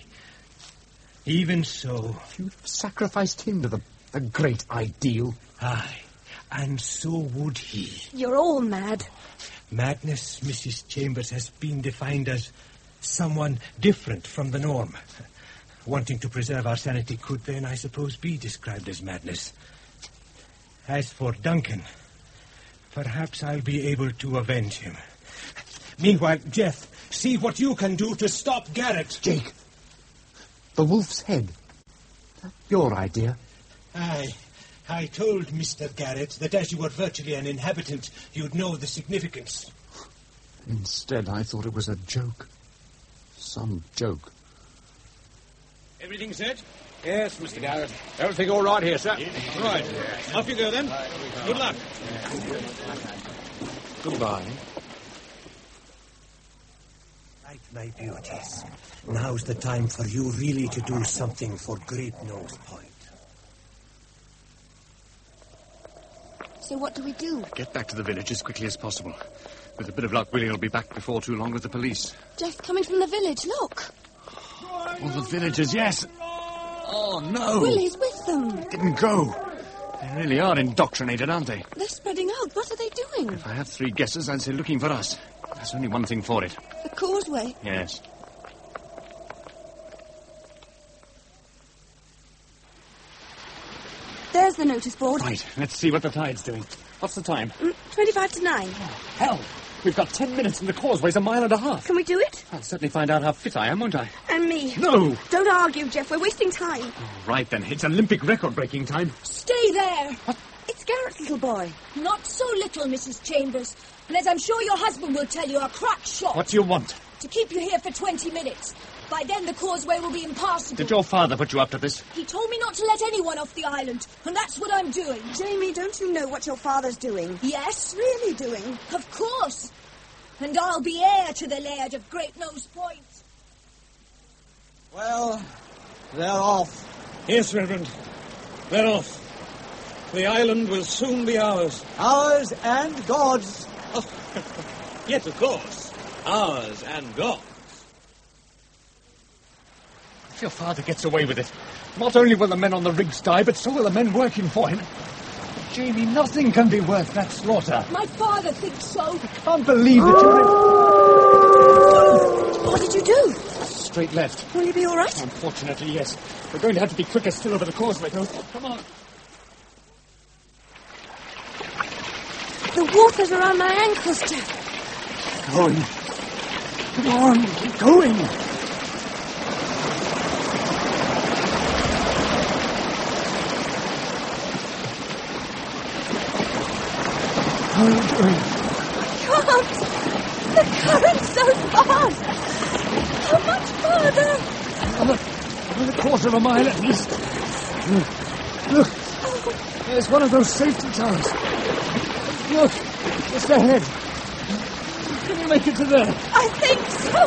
Even so... You've sacrificed him to the, the great ideal. Aye. And so would he. You're all mad. Madness, Missus Chambers, has been defined as someone different from the norm. Wanting to preserve our sanity could then, I suppose, be described as madness. As for Duncan, perhaps I'll be able to avenge him. Meanwhile, Jeff, see what you can do to stop Garrett. Jake, the wolf's head. Your idea? Aye. I told Mister Garrett that as you were virtually an inhabitant, you'd know the significance. Instead, I thought it was a joke. Some joke. Everything set? Yes, Mister Garrett. Everything all right here, sir? Right. Off you go, then. Good luck. Goodbye. Right, my beauties. Now's the time for you really to do something for Great Nose Point. So what do we do? Get back to the village as quickly as possible. With a bit of luck, Willie will be back before too long with the police. Jeff coming from the village, look. Oh, the villagers, yes. Oh, no. Willie's with them. Didn't go. They really are indoctrinated, aren't they? They're spreading out. What are they doing? If I have three guesses, I'd say looking for us. There's only one thing for it. The causeway. Yes. There's the notice board. Right, let's see what the tide's doing. What's the time? Mm, Twenty-five to nine. Hell, we've got ten minutes and the causeway's a mile and a half. Can we do it? I'll certainly find out how fit I am, won't I? And me. No! Don't argue, Jeff. We're wasting time. Oh, right then, it's Olympic record-breaking time. Stay there. What? It's Garrett's little boy. Not so little, Missus Chambers. And as I'm sure your husband will tell you, a crack shot. What do you want? To keep you here for twenty minutes. By then, the causeway will be impassable. Did your father put you up to this? He told me not to let anyone off the island, and that's what I'm doing. Jamie, don't you know what your father's doing? Yes? Really doing? Of course. And I'll be heir to the Laird of Great Nose Point. Well, they're off. Yes, Reverend. They're off. The island will soon be ours. Ours and God's. Oh, yes, of course. Ours and God's. If your father gets away with it, not only will the men on the rigs die, but so will the men working for him. Jamie, nothing can be worth that slaughter. My father thinks so. I can't believe that you're... What did you do? Straight left. Will you be all right? Unfortunately, yes. We're going to have to be quicker still over the causeway, though. Come on. The water's around my ankles, Jeff. Going. Come on, keep going. How are you doing? Can't! The current's so fast! How much further? Another, another quarter of a mile at least. Look, there's one of those safety towers. Look, just ahead. Can you make it to there? I think so.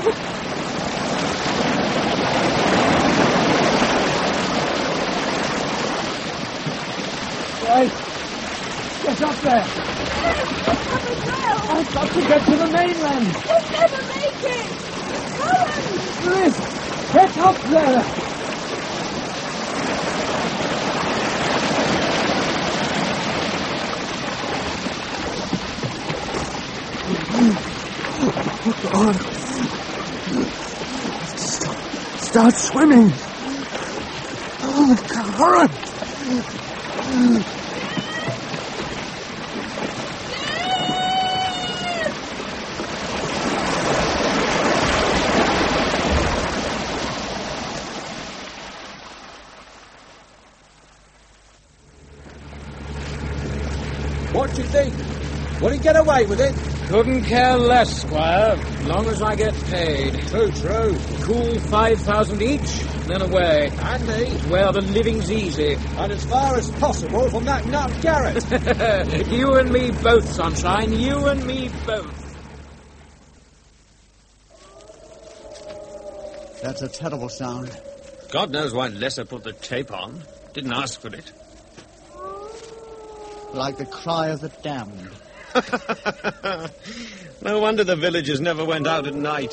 Right. Get up there. I've got to get to the mainland. You'll never make it. Helen! Lift, get up there. Oh, God. Start, start swimming. Oh, the current. What do you think? Will he get away with it? Couldn't care less, Squire, long as I get paid. True, true. Cool five thousand each, then away. And me. Where the living's easy. And as far as possible from that nut Garrett. You and me both, Sunshine. You and me both. That's a terrible sound. God knows why Lesser put the tape on. Didn't ask for it. Like the cry of the damned. No wonder the villagers never went out at night.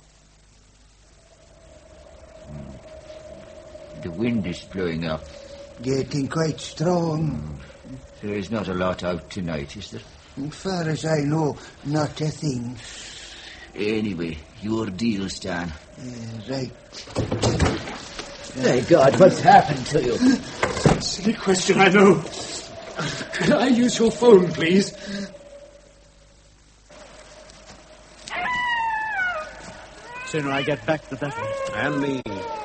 The wind is blowing up. Getting quite strong. There's not a lot out tonight, is there? As far as I know, not a thing. Anyway, your deal, Stan. Uh, right. My God, what's happened to you? Silly question, I know. Could I use your phone, please? Sooner I get back, the better. And me.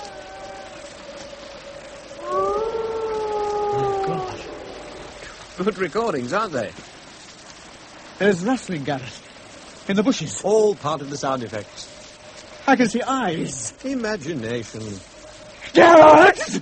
Oh, God. Good recordings, aren't they? There's rustling, Garrett. In the bushes. All part of the sound effects. I can see eyes. Imagination. Garrett!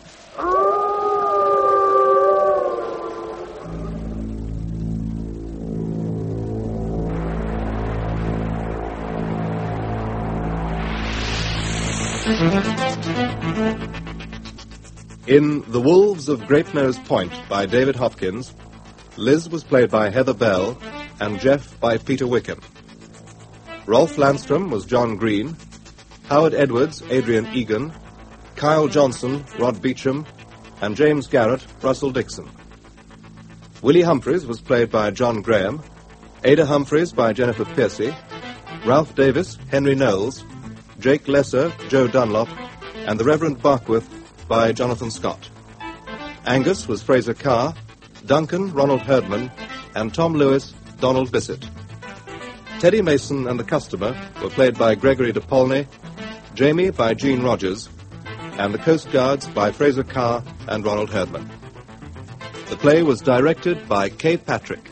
In The Wolves of Great Nose Point by David Hopkins, Liz was played by Heather Bell and Jeff by Peter Wickham. Rolf Landstrom was John Green, Howard Edwards, Adrian Egan, Kyle Johnson, Rod Beecham, and James Garrett, Russell Dixon. Willie Humphreys was played by John Graham, Ada Humphreys by Jennifer Piercy, Ralph Davis, Henry Knowles, Jake Lesser, Joe Dunlop, and the Reverend Barkworth by Jonathan Scott. Angus was Fraser Carr, Duncan, Ronald Herdman, and Tom Lewis, Donald Bissett. Teddy Mason and the Customer were played by Gregory DePaulney, Jamie by Gene Rogers, and the Coast Guards by Fraser Carr and Ronald Herdman. The play was directed by Kay Patrick.